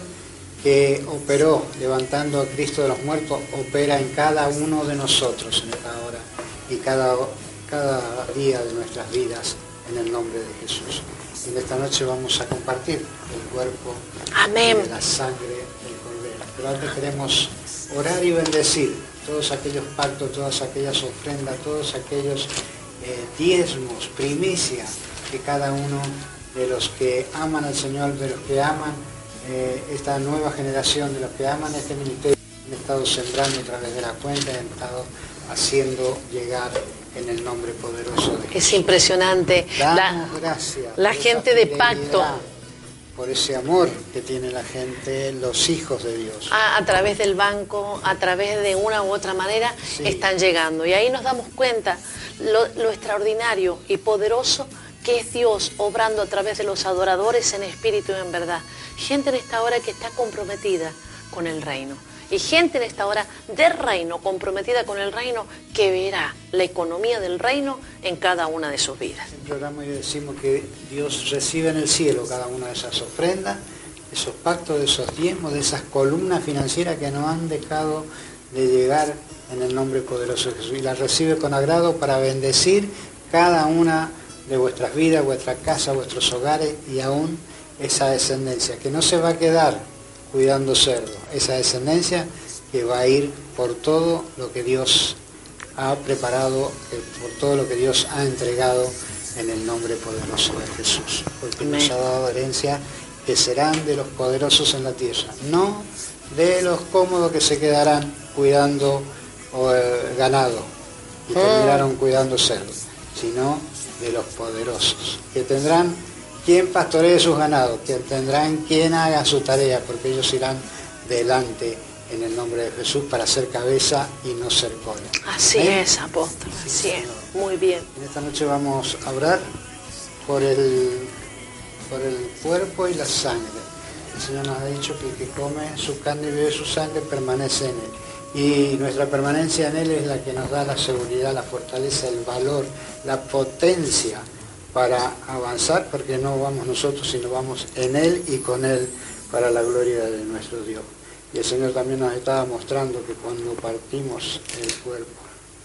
S2: que operó levantando a Cristo de los muertos, opera en cada uno de nosotros en esta hora y cada, cada día de nuestras vidas en el nombre de Jesús. Y en esta noche vamos a compartir el cuerpo
S1: Amén.
S2: y la sangre del Cordero. Pero antes queremos orar y bendecir todos aquellos pactos, todas aquellas ofrendas, todos aquellos eh, diezmos, primicias que cada uno de los que aman al Señor, de los que aman eh, esta nueva generación, de los que aman este ministerio, han estado sembrando a través de la cuenta, han estado haciendo llegar en el nombre poderoso de Jesús.
S1: Es impresionante.
S2: Damos
S1: La,
S2: gracias
S1: la
S2: por
S1: gente
S2: esa
S1: de
S2: fidelidad,
S1: pacto,
S2: por ese amor que tiene la gente, los hijos de Dios.
S1: a, a través del banco, a través de una u otra manera,
S2: Sí.
S1: están llegando. Y ahí nos damos cuenta lo, lo extraordinario y poderoso que es Dios obrando a través de los adoradores en espíritu y en verdad. Gente en esta hora que está comprometida con el reino. Y gente en esta hora de reino, comprometida con el reino, que verá la economía del reino en cada una de sus vidas.
S2: Siempre oramos y decimos que Dios recibe en el cielo cada una de esas ofrendas, esos pactos, de esos diezmos, de esas columnas financieras que nos han dejado de llegar en el nombre poderoso de Jesús. Y las recibe con agrado para bendecir cada una de vuestras vidas, vuestra casa, vuestros hogares y aún esa descendencia, que no se va a quedar cuidando cerdos, esa descendencia que va a ir por todo lo que Dios ha preparado, por todo lo que Dios ha entregado en el nombre poderoso de Jesús, porque nos ha dado herencia que serán de los poderosos en la tierra, no de los cómodos que se quedarán cuidando eh, ganado y terminaron cuidando cerdos, sino de los poderosos, que tendrán quien pastoree sus ganados, que tendrán quien haga su tarea, porque ellos irán delante en el nombre de Jesús para ser cabeza y no ser cola.
S1: Así
S2: ¿Eh?
S1: es, apóstol,
S2: Sí,
S1: así es.
S2: Señor.
S1: Muy bien.
S2: En esta noche vamos a orar por el, por el cuerpo y la sangre. El Señor nos ha dicho que el que come su carne y bebe su sangre permanece en Él. Y nuestra permanencia en Él es la que nos da la seguridad, la fortaleza, el valor, la potencia para avanzar, porque no vamos nosotros, sino vamos en Él y con Él para la gloria de nuestro Dios. Y el Señor también nos estaba mostrando que cuando partimos el cuerpo,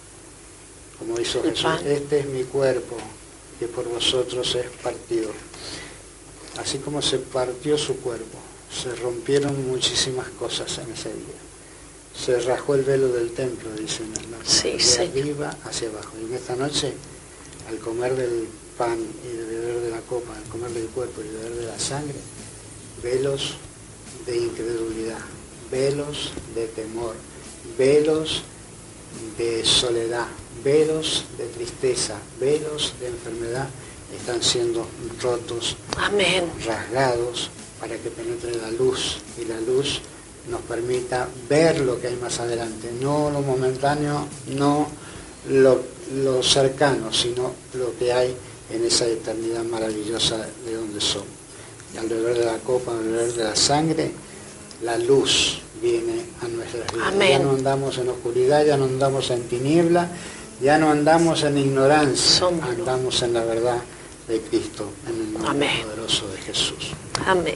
S2: como hizo
S1: El
S2: Jesús,
S1: pan.
S2: este es mi cuerpo que por vosotros es partido. Así como se partió su cuerpo, se rompieron muchísimas cosas en ese día. Se rajó el velo del templo, dicen hermanos,
S1: Sí,
S2: de
S1: Señor.
S2: arriba hacia abajo. Y en esta noche, al comer del pan y de beber de la copa, al comer del cuerpo y beber de la sangre, velos de incredulidad, velos de temor, velos de soledad, velos de tristeza, velos de enfermedad están siendo rotos,
S1: Amén.
S2: rasgados para que penetre la luz y la luz nos permita ver lo que hay más adelante, no lo momentáneo, no lo, lo cercano, sino lo que hay en esa eternidad maravillosa de donde somos. Y al beber de la copa, al beber de la sangre, la luz viene a nuestras vidas.
S1: Amén.
S2: Ya no andamos en oscuridad, ya no andamos en tiniebla, ya no andamos en ignorancia,
S1: Somos luz.
S2: andamos en la verdad de Cristo, en el nombre
S1: Amén.
S2: poderoso de Jesús.
S1: Amén.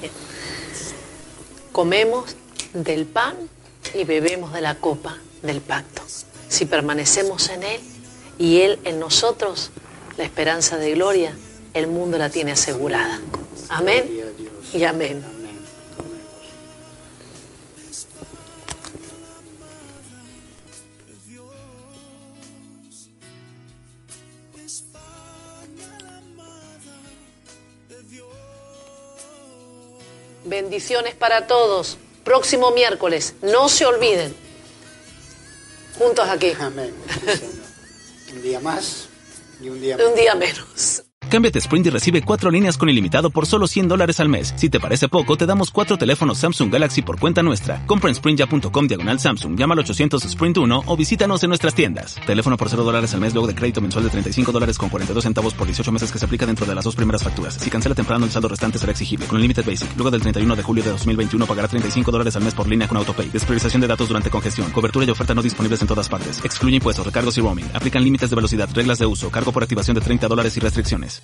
S1: Comemos del pan y bebemos de la copa del pacto. Si permanecemos en Él y Él en nosotros, la esperanza de gloria, el mundo la tiene asegurada. Amén
S2: Gloria a Dios.
S1: y amén.
S2: Amén. Tomemos.
S1: Bendiciones para todos. Próximo miércoles, no se olviden. Juntos aquí.
S2: Amén. Un día más y un día menos.
S1: Un día menos.
S3: Cámbiate a Sprint y recibe cuatro líneas con ilimitado por solo cien dólares al mes. Si te parece poco, te damos cuatro teléfonos Samsung Galaxy por cuenta nuestra. Compra en sprint ya punto com diagonal Samsung, llama al ochocientos Sprint uno o visítanos en nuestras tiendas. Teléfono por cero dólares al mes luego de crédito mensual de treinta y cinco dólares con cuarenta y dos centavos por dieciocho meses que se aplica dentro de las dos primeras facturas. Si cancela temprano, el saldo restante será exigible. Con el Limited Basic, luego del treinta y uno de julio de dos mil veintiuno pagará treinta y cinco dólares al mes por línea con AutoPay. Despriorización de datos durante congestión. Cobertura y oferta no disponibles en todas partes. Excluye impuestos, recargos y roaming. Aplican límites de velocidad, reglas de uso, cargo por activación de treinta dólares y restricciones.